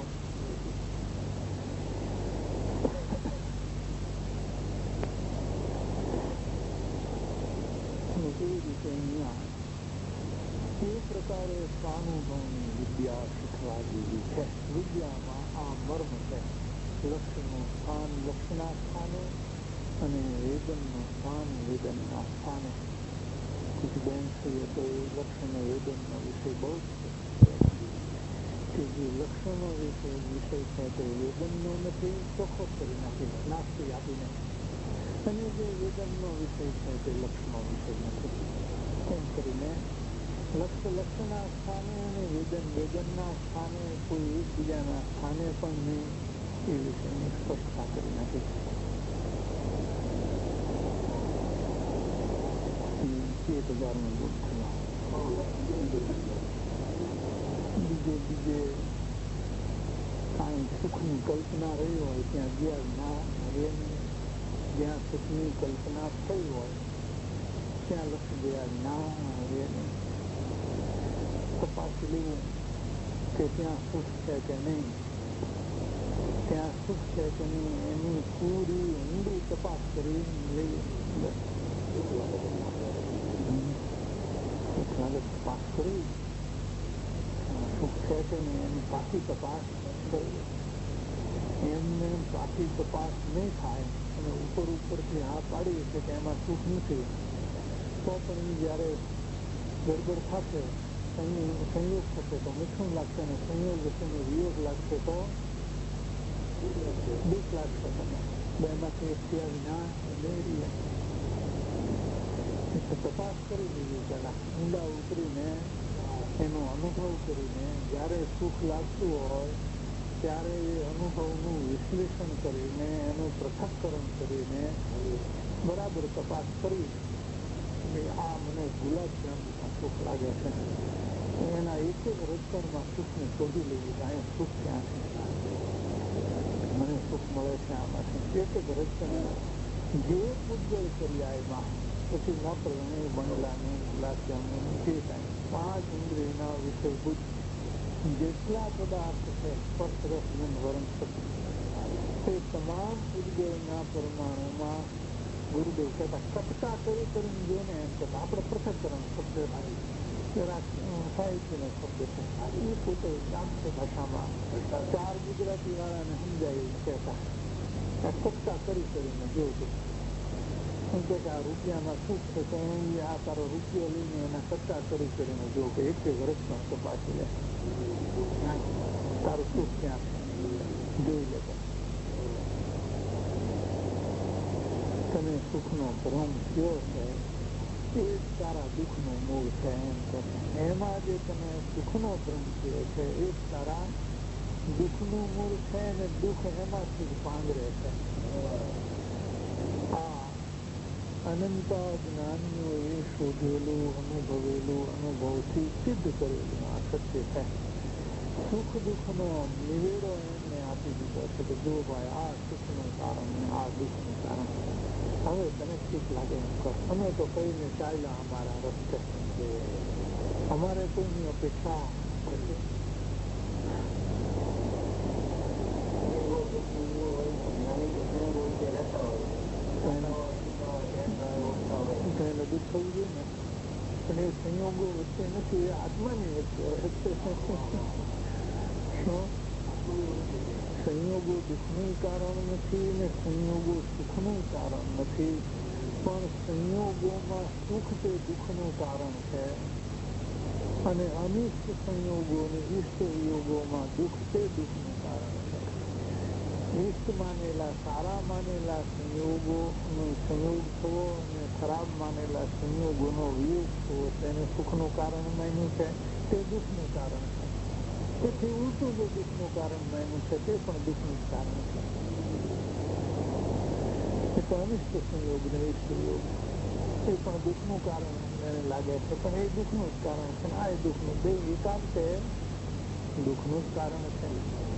S2: એ રીતે અહીંયા એ પ્રકારે સ્વાનુભવની વિદ્યા શીખવા જેવી છે. વિદ્યામાં આ મર્મ છે. લક્ષ્યનું સ્થાન લક્ષ્યના સ્થાને અને વેદનનું સ્થાન વેદનના સ્થાને. બેનશ્રીએ તો એ લક્ષ્યનો વેદનનો વિષય બહુ કે જે લક્ષ્યનો વિષય છે તે વેદનનો નથી, ચોખ્ખો કરી નાખી નાસ્તી આપીને, અને જે વેદનનો વિષય છે તે લક્ષ્યનો વિષય નથી. એમ કરીને લક્ષ્ય લક્ષ્યના સ્થાને અને વેદન વેદનના સ્થાને કોઈ એકબીજાના સ્થાને પણ નહીં એ વિષયની સ્પષ્ટતા કરી નાખી. 1000નો બોધ થયો. બીજે કાંઈ સુખની કલ્પના રહી હોય ત્યાં ગયા ના રે, જ્યાં સુખની કલ્પના થઈ હોય ત્યાં લક્ષ્ય ગયા ના રે. તપાસી લેવું કે ત્યાં સુખ છે કે નહીં, ત્યાં સુખ છે કે નહીં એની પૂરી ઊંડી તપાસ કરી લઈએ. તપાસ કરી સુખ છે કે નહીં એની પાછી તપાસ કરી. એમને પાછી તપાસ નહીં થાય અને ઉપરથી હા પાડીએ કે એમાં સુખ નથી, તો પણ જયારે ગડબડ થશે, સંયોગ થશે તો મિથુન લાગશે, અને સંયોગ વચ્ચેનો વિયોગ લાગશે તો દુઃખ લાગશે. તમે બેમાંથી એક થયા વિના મેળવીએ. તપાસ કરી લીધી પેલા ઊંડા ઉતરીને એનો અનુભવ કરીને જયારે સુખ લાગતું હોય ત્યારે એ અનુભવનું વિશ્લેષણ કરીને એનું પૃથક્કરણ કરીને બરાબર તપાસ કરી આ મને ગુલાબજાંબુમાં સુખ લાગે છે, એના એક જ રજકણમાં સુખને શોધી લેવું. અહીંયા સુખ ક્યાં છે, મને સુખ મળે છે આમાંથી. એક જ રજકણ જે પૂજ્ય કર્યામાં પછી ન પ્રણે બંગલાની ગુલાબજાંબુ જે કાંઈ 5 ઇન્દ્રિયના વિષય બુદ્ધ જેટલા પદાર્થ છે સ્પર્શ રસ ગંધ વરણ શબ્દ તે તમામ પૂજ્યના પરમાણુમાં ગુરુદેવ કહેતા કટકા કરી કરીને જોઈને એમ કહેતા. આપણે પૃથક્કરણ શબ્દ સાહિત્યનો શબ્દ છે એ પોતે ગામઠી ભાષામાં 4 ગુજરાતી વાળાને સમજાય એવું કહેતા. કટકા કરીને જોયું કે આ રૂપિયામાં સુખ છે તો આ તારો રૂપિયો લઈને એના કટકા કરીને જો કે એક વર્ષમાં તપાસી લે તારું સુખ ક્યાં છે જોઈ લે. તને સુખનો ભ્રમ થયો છે એ જ તારા દુઃખનું મૂળ છે એમ કે એમાં જે તને સુખનો ભ્રમ થયો છે એ જ તારા દુઃખનું મૂળ છે, અને દુઃખ એમાંથી જ પાંગરે છે. અનંત જ્ઞાનીઓ એ શોધેલું અનુભવેલું અનુભવથી સિદ્ધ કરેલું આ સત્ય છે. સુખ દુઃખનો નિવેડો એમને આપી દીધો છે કે જો ભાઈ આ સુખનું કારણ આ દુઃખનું કારણ. હવે તને ઠીક લાગે એમ કર, અમે તો કહીને ચાલ્યા અમારા રસ્તે, અમારે કોઈની અપેક્ષા નથી. એને દુઃખ થવું જોઈએ ને, પણ એ સંયોગો વચ્ચે નથી, એ આત્માની વચ્ચે સંયોગો દુઃખનું કારણ નથી ને સંયોગો સુખનું કારણ નથી, પણ સંયોગોમાં સુખ તે દુઃખનું કારણ છે, અને અનિષ્ટ સંયોગો અને ઇષ્ટ વિયોગોમાં દુઃખ તે દુઃખનું કારણ છે. ઇષ્ટ માનેલા સારા માનેલા સંયોગો સંયોગ થવો અને ખરાબ માનેલા સંયોગોનો વિયોગ થવો તેને સુખનું કારણ માન્યું છે, તે દુઃખનું કારણ છે. તેથી ઉલટું જે દુઃખનું કારણ માન્યું છે તે પણ દુઃખનું કારણ છે. એ તો અનિષ્ટ સંયોગ ને ઇષ્ટ યોગ, એ પણ દુઃખનું કારણ અમને લાગે છે, પણ એ દુઃખનું જ કારણ છે ને આ દુઃખનું, બે એકાંતે દુઃખનું જ કારણ છે.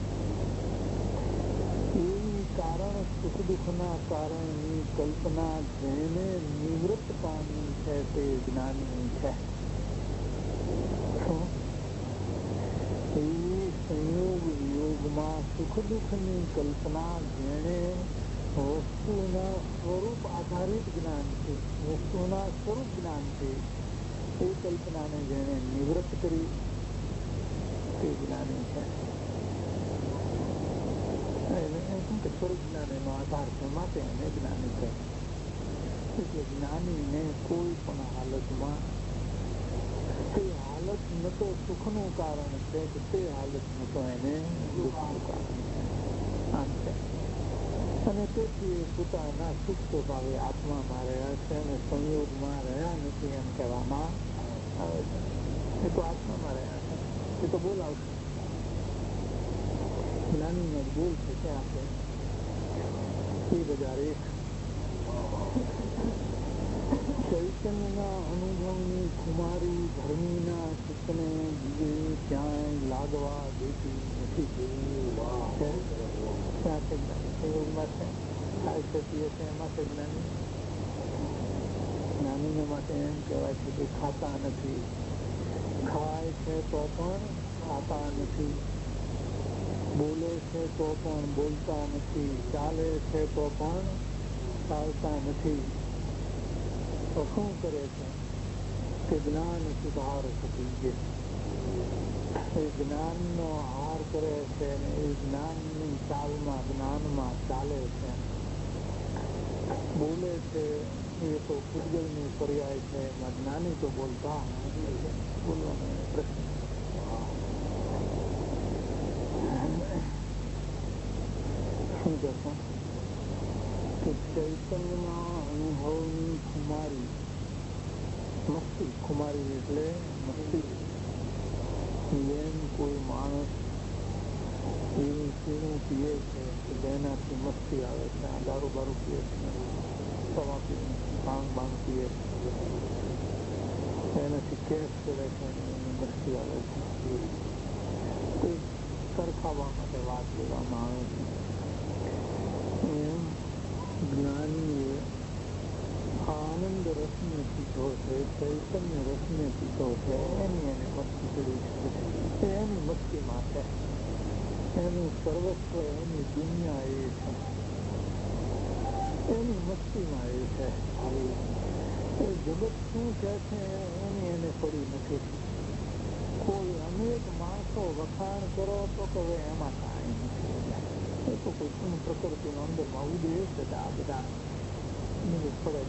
S2: એવી કારણ સુખ દુઃખના કારણની કલ્પના જેને નિવૃત્ત પામી છે તે જ્ઞાની છે. એ સંયોગ વિયોગમાં સુખ દુઃખની કલ્પના જેણે વસ્તુના સ્વરૂપ આધારિત જ્ઞાનથી, વસ્તુના સ્વરૂપ જ્ઞાનથી એ કલ્પનાને જેણે નિવૃત્ત કરી તે જ્ઞાની છે. સ્વરૂપ જ્ઞાન એનો આધાર છે, માટે એને જ્ઞાની કહે. એટલે જ્ઞાનીને કોઈ પણ હાલતમાં તે હાલત ન તો સુખનું કારણ છે કે તે હાલત ન તો એને દુઃખનું કારણ છે, આમ છે. અને તેથી એ પોતાના સુખ સ્વભાવે આત્મામાં રહ્યા છે અને સંયોગમાં રહ્યા નથી એમ કહેવામાં આવે છે. એ તો આત્મામાં રહ્યા છે, એ તો બોલાવશે. જ્ઞાનીનો બોલ છે ત્યાં છે 1001. ચૈતન્યના અનુભવની કુમારી ધર્મીના ચિત્તને બીજે ક્યાંય લાગવા દેતી નથી. ત્યાં છે જ્ઞાની, સંયોગમાં છે, ખાય છે, પીએ છે, એમાં છે જ્ઞાની. જ્ઞાનીને માટે એમ કહેવાય છે કે ખાતા નથી, ખાય છે તો પણ ખાતા નથી, બોલે છે તો પણ બોલતા નથી, ચાલે છે તો પણ ચાલતા નથી. તો શું કરે છે કે જ્ઞાન સુધાર સકી, એ જ્ઞાનનો આહાર કરે છે અને એ જ્ઞાનની ચાલમાં, જ્ઞાનમાં ચાલે છે. બોલે છે એ તો પૂજ્યની પર્યાય છે, એમાં જ્ઞાની તો બોલતા બોલવાનો પ્રશ્ન. શું કહેશો કે ચૈતન્યના અનુભવની ખુમારી, મસ્તી, ખુમારી એટલે મસ્તી. જેમ કોઈ માણસ એવું પીણું પીએ છે કે જેનાથી મસ્તી આવે છે, આ દારૂ બારૂ પીએ છે, સવા પીએ, ભાંગ બાંગ પીએ છે, એનાથી કેસ કરે છે, એની મસ્તી આવે છે. તે સરખાવવા માટે વાત લેવામાં આવે છે. એમ જ્ઞાનીએ આનંદ રસને પીધો છે, ચૈતન્ય રસને પીધો છે, એની એને મસ્તી કરી છે, એની મસ્તીમાં છે, એનું સર્વસ્વ, એની દુનિયા એ છે, એની મસ્તીમાં એ છે. એ જગત શું કહે છે એની એને પડી નથી. કોઈ અનેક માણસો વખાણ કરો તો કે એમાં કાંઈ નથી, એ તો કોઈ પણ પ્રકૃતિનો અંદરમાં ઉદેશ છે. આ બધા પડે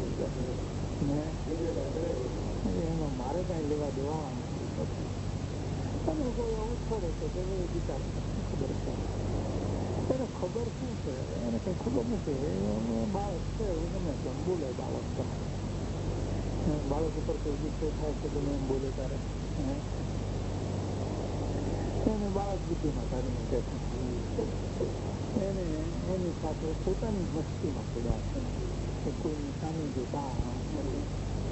S2: છે એમાં મારે કઈ લેવા દેવા નથી. અને કોઈ એવું છોડે છે કે વિચાર ખબર છે, એને ખબર શું છે, એને કઈ ખબર નથી. બાળક છે ગમે તેમ બોલે, બાળક તો બાળક ઉપર કોઈ ગુસ્સો થાય છે ગમે એમ બોલે તારે, એને બાળક બુદ્ધિમાં કાઢી મૂકે છે. એને એની સાથે પોતાની મસ્તીમાં પડ્યા છે કે કોઈની સામે જોતા નથી.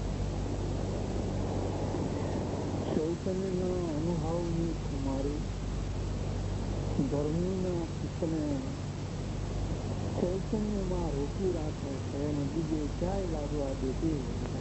S2: ચૈતન્યના અનુભવની કુમારી ધર્મીના ચિત્તને ચૈતન્યમાં રોકી રાખે છે અને બીજે ક્યાંય લાગવા દેતી.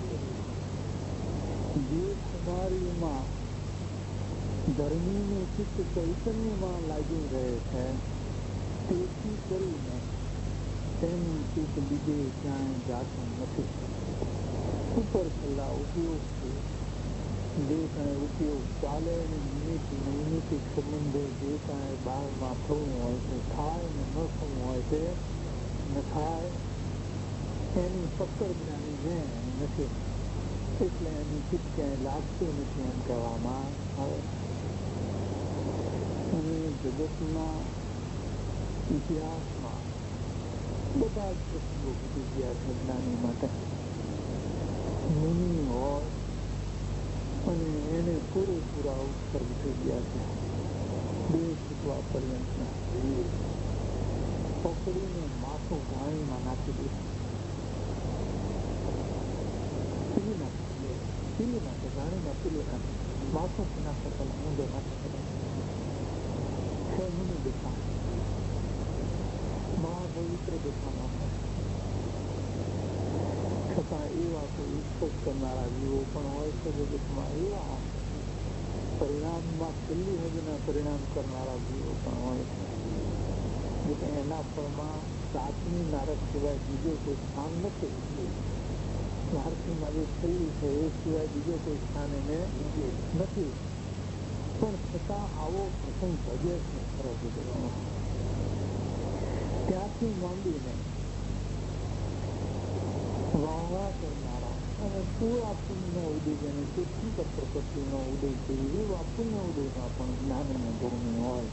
S2: જે કુમારીમાં ધર્મીનું ચિત્ત ચૈતન્યમાં લાગી રહે છે, તેથી કરીને તેનું ચિત્ત બીજે ક્યાંય જાતું નથી. ઉપર છેલ્લા ઉપયોગથી જે કાંઈ ઉપયોગ ચાલે અને નૈમિતિક સંબંધે જે કાંઈ બહારમાં થવું હોય તે થાય ને ન થવું હોય તે ન થાય, એની પકડ જ્ઞાનીને નથી. એટલે એનું ચિત્ત ક્યાંય લાગતું નથી એમ કહેવામાં આવે. અને જગતના ઇતિહાસમાં બધા જ પ્રસંગો ઘટી ગયા છે જ્ઞાની માટે. મુનિ હોય અને એને પૂરેપૂરા ઉત્સર્ગ થઈ ગયા છે, દેહ છૂટવા પર્યંતના. પકડીને માથું ગાણીમાં નાખી દે, પીલી નાખે ગાણીમાં પીલી નાખે, માથું નાખે પેલા ઊંધો નાખે છે મુનિ દશા, મહાપવિત્ર દશામાં છતાં એવા કોઈ વિશ્વાસ કરનારા જીવો પણ હોય છે જગતમાં, એવા પરિણામમાં છેલ્લી હદના પરિણામ કરનારા જીવો પણ હોય છે, એના ફળમાં સાતમી નારક સિવાય બીજો કોઈ સ્થાન નથી. ભારતીમાં જે છેલ્લી છે એ સિવાય બીજો કોઈ સ્થાન એને નથી, પણ છતાં આવો પ્રસંગ ભજે છે ખરો જગતનો. ત્યાંથી માંડીને વાવા કરનારા અને પૂરા પુણ્ય ઉદય જેને તીર્થંકર પ્રકૃતિનો ઉદય છે એવા પુણ્ય ઉદયમાં પણ જ્ઞાનીને ભૂમિ હોય,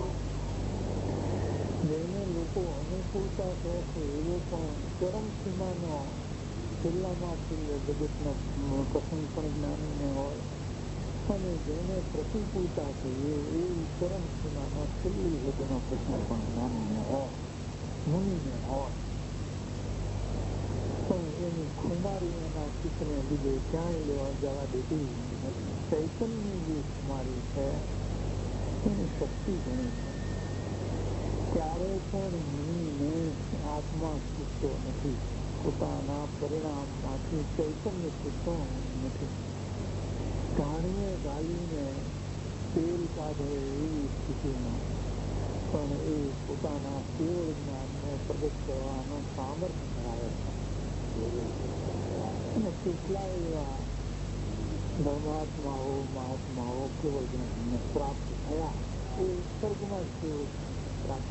S2: જેને લોકો અનુકૂળતા કહે છે એવો પણ ચરમ સીમાનો છેલ્લામાં છેલ્લે જગતનો પ્રસંગ પણ જ્ઞાનીને હોય, અને જેને પ્રતિકૂળતા કહીએ એવી ચરમ સીમાનો છેલ્લી હદનો પ્રસંગ પણ જ્ઞાનીને હોય, મુનિને હોય. પણ એની ખુમારી એના ચિત્તને લીધે ક્યાંય લેવા જવા દેતી નથી. ચૈતન્યની જે ખુમારી છે એની શક્તિ ઘણી છે, ત્યારે પણ મુનિને આત્મા છૂટતો નથી, પોતાના પરિણામમાંથી ચૈતન્ય છૂટતો નથી. ઘાણીએ ગાલીને તેલ કાઢે એવી સ્થિતિમાં પણ એ પોતાના કેવળ જ્ઞાનને પ્રગટ કરવાનું સામર્થ્ય ધરાવે છે. અને કેટલા એવા ધર્માત્માઓ મહાત્માઓ કેવળ જ્ઞાનને પ્રાપ્ત થયા, એ સ્વર્ગમાં જ કેવળ જ્ઞાનને પ્રાપ્ત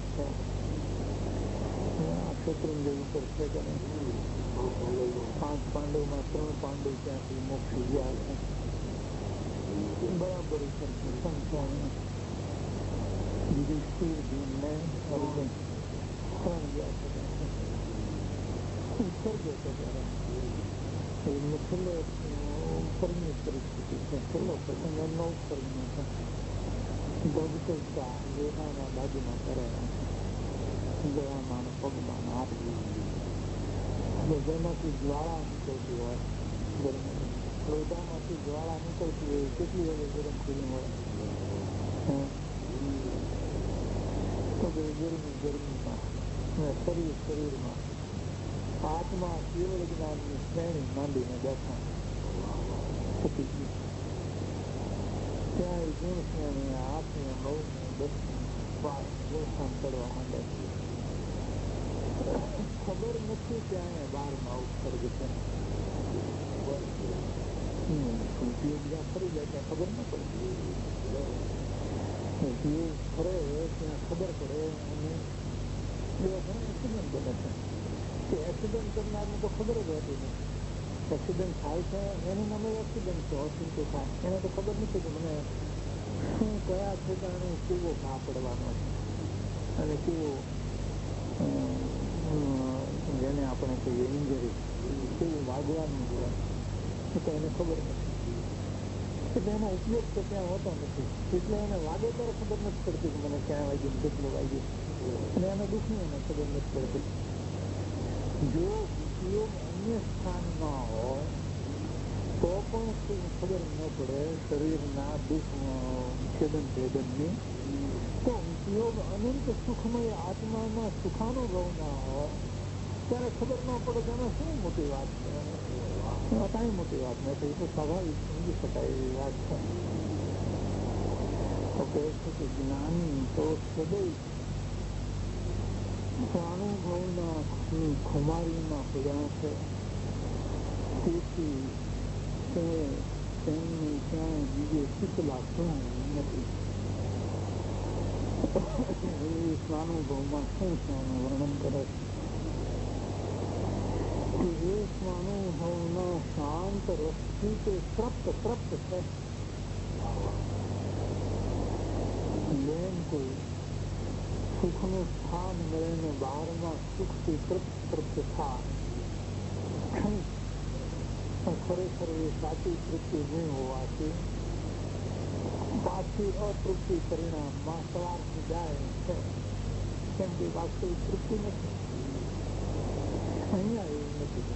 S2: થયા. શત્રુંજય ઉપર છે કે નહીં, 5 પાંડવમાં 3 પાંડવ ત્યાંથી મોક્ષી ગયા છે, બરાબર ઉપર સંખ્યા યુધિષ્ઠિર ભીમને અર્જુન 3 ગયા છે. ઉત્સર્ગ હતો ત્યારે છેલ્લો ઉપરની પરિસ્થિતિ છે, છેલ્લો પ્રસંગ એમનો ઉત્સર્ગનો છે. ભગતતા લોહાના બાજુમાં કરેલા છે, ગળામાં પગમાં હાથમાં, જેમાંથી જ્વાળા નીકળતી હોય, લોઢામાંથી જ્વાળા નીકળતી હોય કેટલી હવે ગરમ કરી હોય, તો ગરમીમાં શરીરમાં હાથમાં કેવળ જ્ઞાનની શ્રેણી માંડીને બેઠા થતી ગઈ. ત્યાં ગુણ શ્રેણી 8 ને 9 ને 10 ગુણસ્થાન ચડવા માંડે. ખબર નથી ત્યાં 12માં ઉત્સર્ગ છે. બધા ફરી જાય ત્યાં ખબર ન પડે, ફરે ત્યાં ખબર પડે. અને એવા ઘણા એક્સિડન્ટ બને છે કે એક્સિડન્ટ કરનારને તો ખબર જ હોતી નથી. એક્સિડન્ટ થાય છે એનું નામે એક્સિડન્ટ છે, હોસ્પિટલ થાય એને તો ખબર નથી કે મને શું કયા ઠેકાણે કેવો ઘા પડવાનો છે અને કેવો જેને આપણે કહીએ ઇન્જરી કેવું વાગવાનું હોય, તો એને ખબર નથી. એટલે એનો ઉપયોગ તો ત્યાં હોતો નથી, એટલે એને વાગે ત્યારે ખબર નથી પડતી કે મને ક્યાં વાગ્યું, કેટલું વાગ્યું, અને એના દુઃખની એને ખબર નથી પડતી. જો ઉપયોગ અન્ય સ્થાનમાં હોય તો પણ ખબર ન પડે શરીરના દુઃખ છેદનની, તો ઉપયોગ અનંત સુખમય આત્મામાં સુખાનુભવ ના હોય ત્યારે ખબર ન પડે કે એમાં શું મોટી વાત છે, એમાં કાંઈ મોટી વાત નથી, તો સ્વાભાવિક સમજી શકાય એવી વાત છે. તો કહે છે કે જ્ઞાની તો સદૈવ સ્વાનુભવના ખુમારીમાં પડ્યા છે, તેથી તેમને ક્યાંય બીજે ચિત્ત લાગતું નથી. એ સ્વાનુભવમાં શું છે એનું વર્ણન કરે છે કે એ સ્વાનુભવના શાંત રસથી તે તૃપ્ત છે. જેમ કોઈ સુખનું સ્થાન મળે ને બહારમાં સુખથી તૃપ્ત થાય, ખરેખર એ સાચી તૃપ્તિ નહીં હોવાથી પાછી અતૃપ્તિ પરિણામમાં સવારથી જાય છે. કેમ કે વાસ્તવિક તૃપ્તિ નથી. અહીંયા એવું નથી.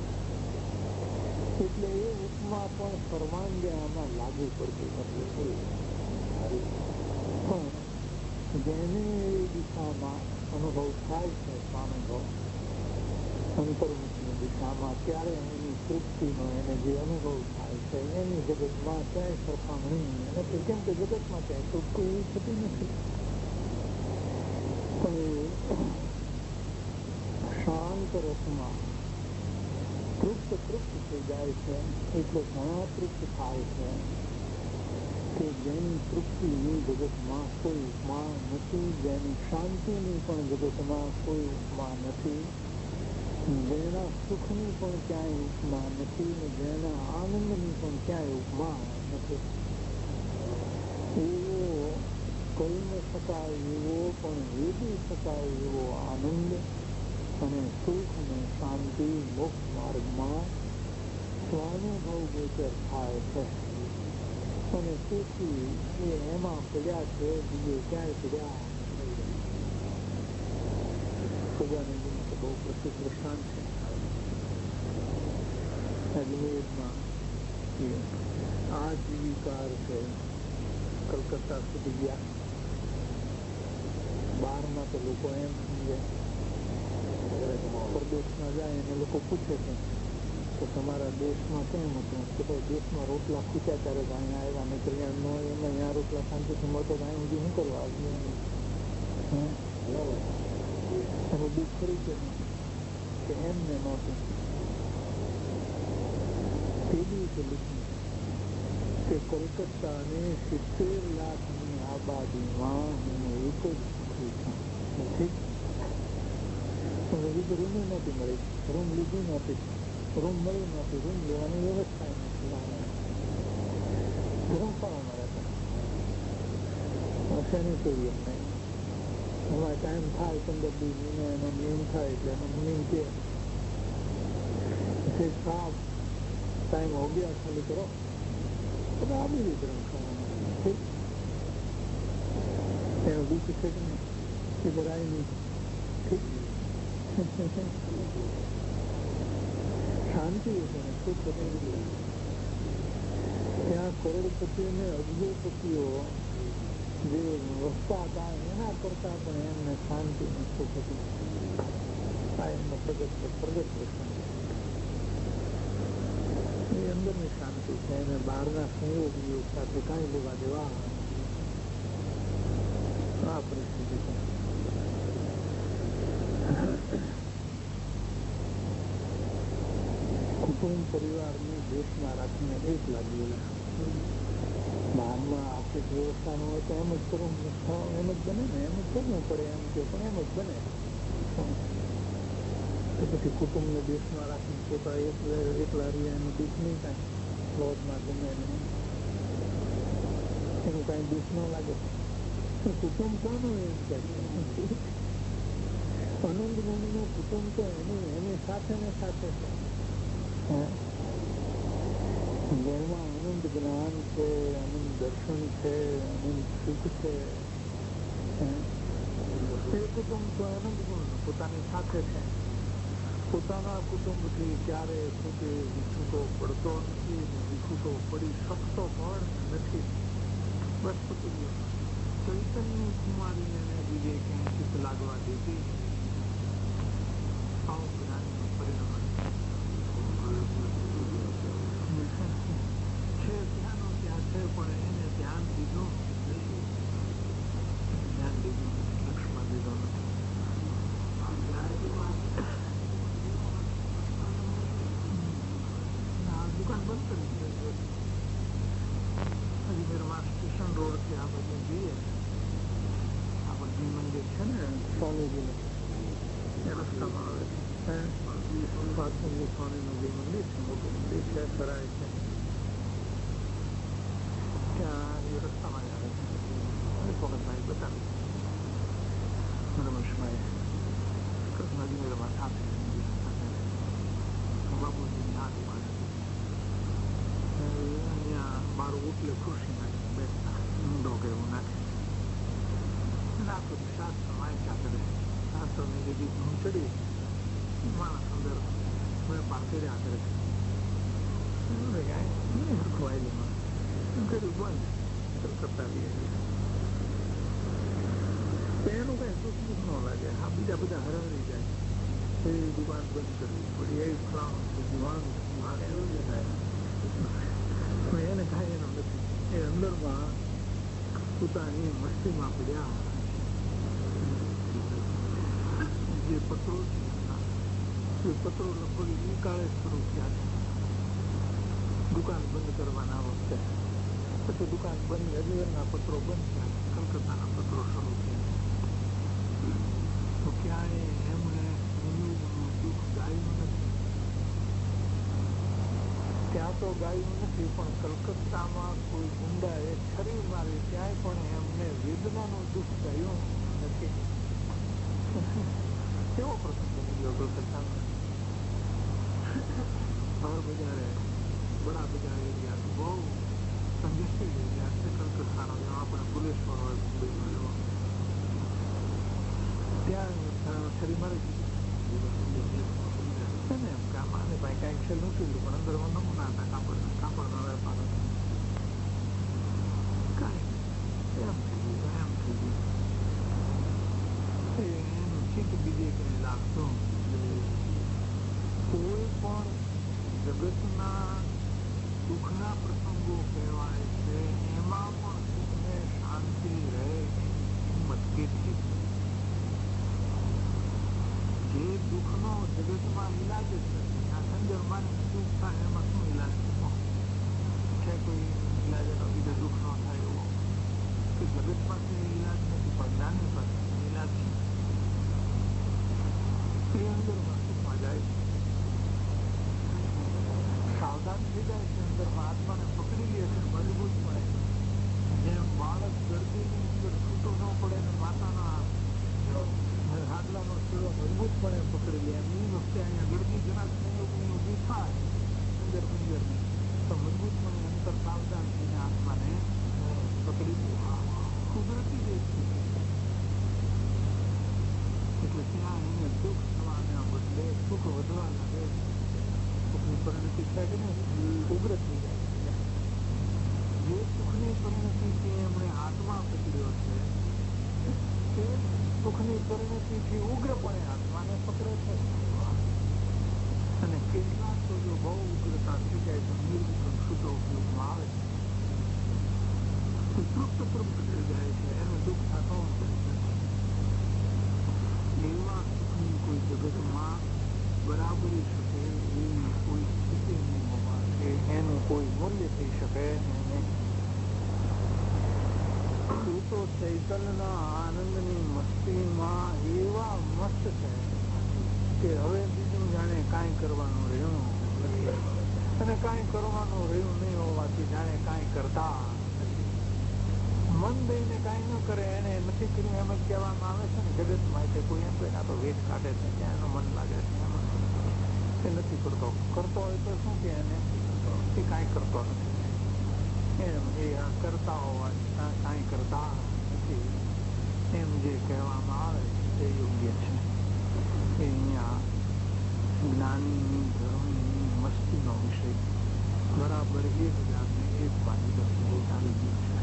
S2: એટલે એ ઉપમા પણ સર્વાંગે આમાં લાગુ પડતી નથી. પણ જેને એ દિશામાં અનુભવ થાય છે, સ્વાનુભવ અંતર્મુખની દિશામાં, ત્યારે એની તૃપ્તિનો એને જે અનુભવ થાય છે એની જગતમાં ક્યાંય સરખામણી નથી. કેમ કે જગતમાં ક્યાંય તૃપ્તિ એવી થતી નથી. પણ શાંત રસમાં તૃપ્ત થઈ જાય છે. એટલે ઘણા તૃપ્ત થાય છે કે જેની તૃપ્તિની જગતમાં કોઈ ઉપમા નથી, જેની શાંતિની પણ જગતમાં કોઈ ઉપમા નથી, જેના સુખની પણ ક્યાંય ઉપમા નથી, ને જેના આનંદની પણ ક્યાંય ઉપમા નથી. એવો કહી ન શકાય એવો પણ વેદી શકાય એવો આનંદ અને સુખ અને શાંતિ મોક્ષ માર્ગમાં સ્વાનુભવ ગોચર થાય છે. અને તેથી એ એમાં પડ્યા છે, બીજે ક્યાંય પડ્યા નથી. સજાનંદનું તો બહુ પ્રસિદ્ધ દ્રષ્ટાંત છે. અજમેરમાં આજીવિકાર છે, કલકત્તા સુધી ગયા. બહારના તો લોકો એમ સમજે, પરદેશમાં જાય અને લોકો પૂછે છે કે તમારા દેશમાં કેમ હતું, કે ભાઈ દેશમાં રોટલા ખૂચ્યા ત્યારે જ અહીંયા આવ્યા, નહીં કલ્યાણ ન હોય એમાં અહીંયા રોટલા શાંતિથી મળતો તો અહીં સુધી શું કરવા આવ્યું? એનું દુઃખ ખરું કે એમને નહોતું. તે દિવસે લખ્યું કે કોલકાતાને 70 લાખની આબાદીમાં હું એક જ સુખી છું. રૂમ નહોતી મળી, રૂમ લીધી નહોતી, રૂમ મળી નહોતી, રૂમ લેવાની વ્યવસ્થા નથી. ધર્મશાળામાં રહેતા શેની ચોરી એમને એમાં ટાઈમ થાય 15 મહિને એનો નિયમ થાય એટલે એનો નિયમ કે સાહેબ ટાઈમ હો ગયા ખાલી કરો તો આપી દે ધર્મશાળામાં. એનો દુઃખ છે કે નહીં એ જરાય નહીં. શાંતિ છે ને સુખ હતું. ત્યાં કરોડપતિઓ ને અબજોપતિઓ જે વસતા હતા એના કરતા પણ એમને શાંતિ ને સુખ હતું. આ એમનો પ્રગટ પ્રસંગ એ અંદરની શાંતિ છે. એને બહારના સંયોગ સાથે કાંઈ લેવા દેવા. આ પરિસ્થિતિ છે. કુટુંબ પરિવારને દેશમાં રાખીને એક લાગેલા. બહારમાં આર્થિક વ્યવસ્થા ન હોય તો એમ જ કરવું, એમ જ બને ને, એમ જ કરવું પડે એમ કે પણ એમ જ બને. તો પછી કુટુંબને દેશમાં રાખીને પોતા એકલા રહ્યા એનું દુઃખ નહીં કાંઈ. ક્રોધમાં ગમે નહીં એનું કાંઈ દુઃખ ન લાગે. કુટુંબ કોનું એમ કે આનંદ મનનું કુટુંબ તો એની સાથે ને સાથે છે. જેમાં આનંદ જ્ઞાન છે, આનંદ દર્શન છે, આનંદ સુખ છે. એ કુટુંબ તો આનંદ ગુણ પોતાની સાથે છે. પોતાના કુટુંબથી ક્યારે પોતે વિછૂટો પડતો નથી, વિછૂટો પડી શકતો પણ નથી. બસ પતી ગયો. ચૈતન્ય કુમારીને બીજે ક્યાંય ચિત્ત લાગવા દેતી આવું જ્ઞાનનું પરિણામ છે. ત્યાંનો ત્યાં છે પણ એને ધ્યાન દીધું નથી. ધ્યાન દીધું લક્ષ્મણ દીધો નથી. દુકાન બંધ કરી દીધી. અજમેરમાં સ્ટેશન રોડ થી આ બાજુ જઈએ, આપણે મંદિર છે ને સ્વામીજીનું એ રસ્તામાં આવે છે. પાર્થિવ સ્વામીનું જે મંદિર છે, મોટું મંદિર છે, સરાય છે, ત્યાં એ રસ્તામાં જ આવે છે. એક વખત ભાઈ બતાવી રમેશભાઈ અજમેરમાં સાથે બાબુજીની હાથ પાડે. અહીંયા મારું ઉટલે ખુરશી નાખી બેસતા ઊંડો કે એવું નાખે નાખો શાસ્ત્ર વાંચ્યા કરે. જેથી હું ચડી માણસ અંદર મેં પાસે આગળ ખવાયેલી કર્યું બંધ કરતા એનું કઈ દુઃખ ન લાગે. આ બીજા બધા હરવરી જાય એ દુકાન બંધ કરવી પડી, એ એને કાંઈ એનો નથી. એ અંદરમાં પોતાની મસ્તીમાં પડ્યા. જે પત્રો છે એ પત્રો લગભગ એ કાળે શરૂ થયા છે દુકાન બંધ કરવાના વખતે. પછી દુકાન બંધ, અજમેરના પત્રો બંધ થયા, કલકત્તાના પત્રો શરૂ થયા. તો ક્યાંય એમણે દુઃખ ગાયું નથી. ત્યાં તો ગાયું નથી, પણ કલકત્તામાં કોઈ ગુંડાએ છરી મારી ત્યાંય પણ એમને વેદનાનું દુઃખ ગાયું નથી. કેવો પ્રસંગ બની ગયો કલકત્તામાં. બહાર બજારે બડા બજાર એરિયા બહુ કંજેસ્ટેડ એરિયા છે કલકત્તાનો, જેમાં આપણે ભુલેશ્વર હોય મુંબઈમાં એવો. ત્યાં છરી મારી દીધી ને એમ કે આને ભાઈ કાંઈક છે લૂંટેલું, પણ અંદરમાં નમૂના હતા કાપડના વેપાર હતા. કાંઈ એમ થઈ ગયું. એનું ચિત્ત બીજે કઈ લાગતું. કોઈ પણ જગતના દુઃખના પ્રસંગો કહેવાય છે, એમાં પણ સુખને શાંતિ રહે એની કિંમત કેટલી. જે દુઃખનો જગતમાં ઈલાજ જ નથી. આ સંજર્માને દુઃખ થાય એમાં શું ઈલાજ છે? કોઈ ઈલાજ એનો બીજો દુઃખ ન થાય એવો કે જગત પાસે ઈલાજ નથી, પણ જ્ઞાની પાસે ઈલાજ છે. એ અંદરમાં સુખમાં જાય છે, સાવધાન થઈ જાય છે, અંદરમાં આત્માને પકડી લે છે મજબૂત પડે. જેમ બાળક ગરદીની અંદર છૂટો ન પડે ને માતાના હાડલાનો છેડો મજબૂત પડે પકડી લે, એમ એ વખતે અહીંયા ગરદી જરાક સંયોગની ઊભી થાય અંદર મંદિરની તો મજબૂત પડે અંતર સાવધાન થઈને આત્માને પકડી લે. કુદરતી જે એટલે ત્યાં એને દુઃખ થવાના બદલે સુખ વધવા લાગે. સુખની પરિણતિ થાય ને ઉગ્ર થઈ જાય. જે સુખની પરિણતિથી એમણે આત્મા પકડ્યો છે તે સુખની પરિણતિથી ઉગ્રપણે આત્માને પકડે છે. અને કેટલાક તો જો બહુ ઉગ્રતા થઈ જાય તો નિર્વિઘ્ન શુદ્ધ ઉપયોગમાં આવે છે, તૃપ્ત થઈ જાય છે, એને દુઃખ થતો નથી. એવા સુખની કોઈ જગતમાં બરાબરી શકે એવી કોઈ સ્થિતિ નહીં હોવાથી એનું કોઈ મૂલ્ય થઈ શકે નહીં. એ તો ચૈતન્યના આનંદની મસ્તીમાં એવા મસ્ત છે કે હવે બીજું જાણે કાંઈ કરવાનું રહ્યું નથી, અને કાંઈ કરવાનું રહ્યું નહીં હોવાથી જાણે કાંઈ કરતા નથી. મન દઈને કાંઈ ન કરે એને નથી કર્યું એમ જ કહેવામાં આવે છે ને જગતમાં. એટલે કોઈ એમ કહે તો વેઠ કાઢે છે, ત્યાં એનું મન લાગે છે એમાં એ નથી કરતો. કરતો હોય તો શું કે એને એ કાંઈ કરતો નથી એમ, એ આ કરતા હોવાથી કાંઈ કરતા નથી એમ જે કહેવામાં આવે તે યોગ્ય છે. એ અહીંયા જ્ઞાનીની ધર્મની મસ્તીનો વિષય બરાબર 1001 બાજુ આવી ગયો છે.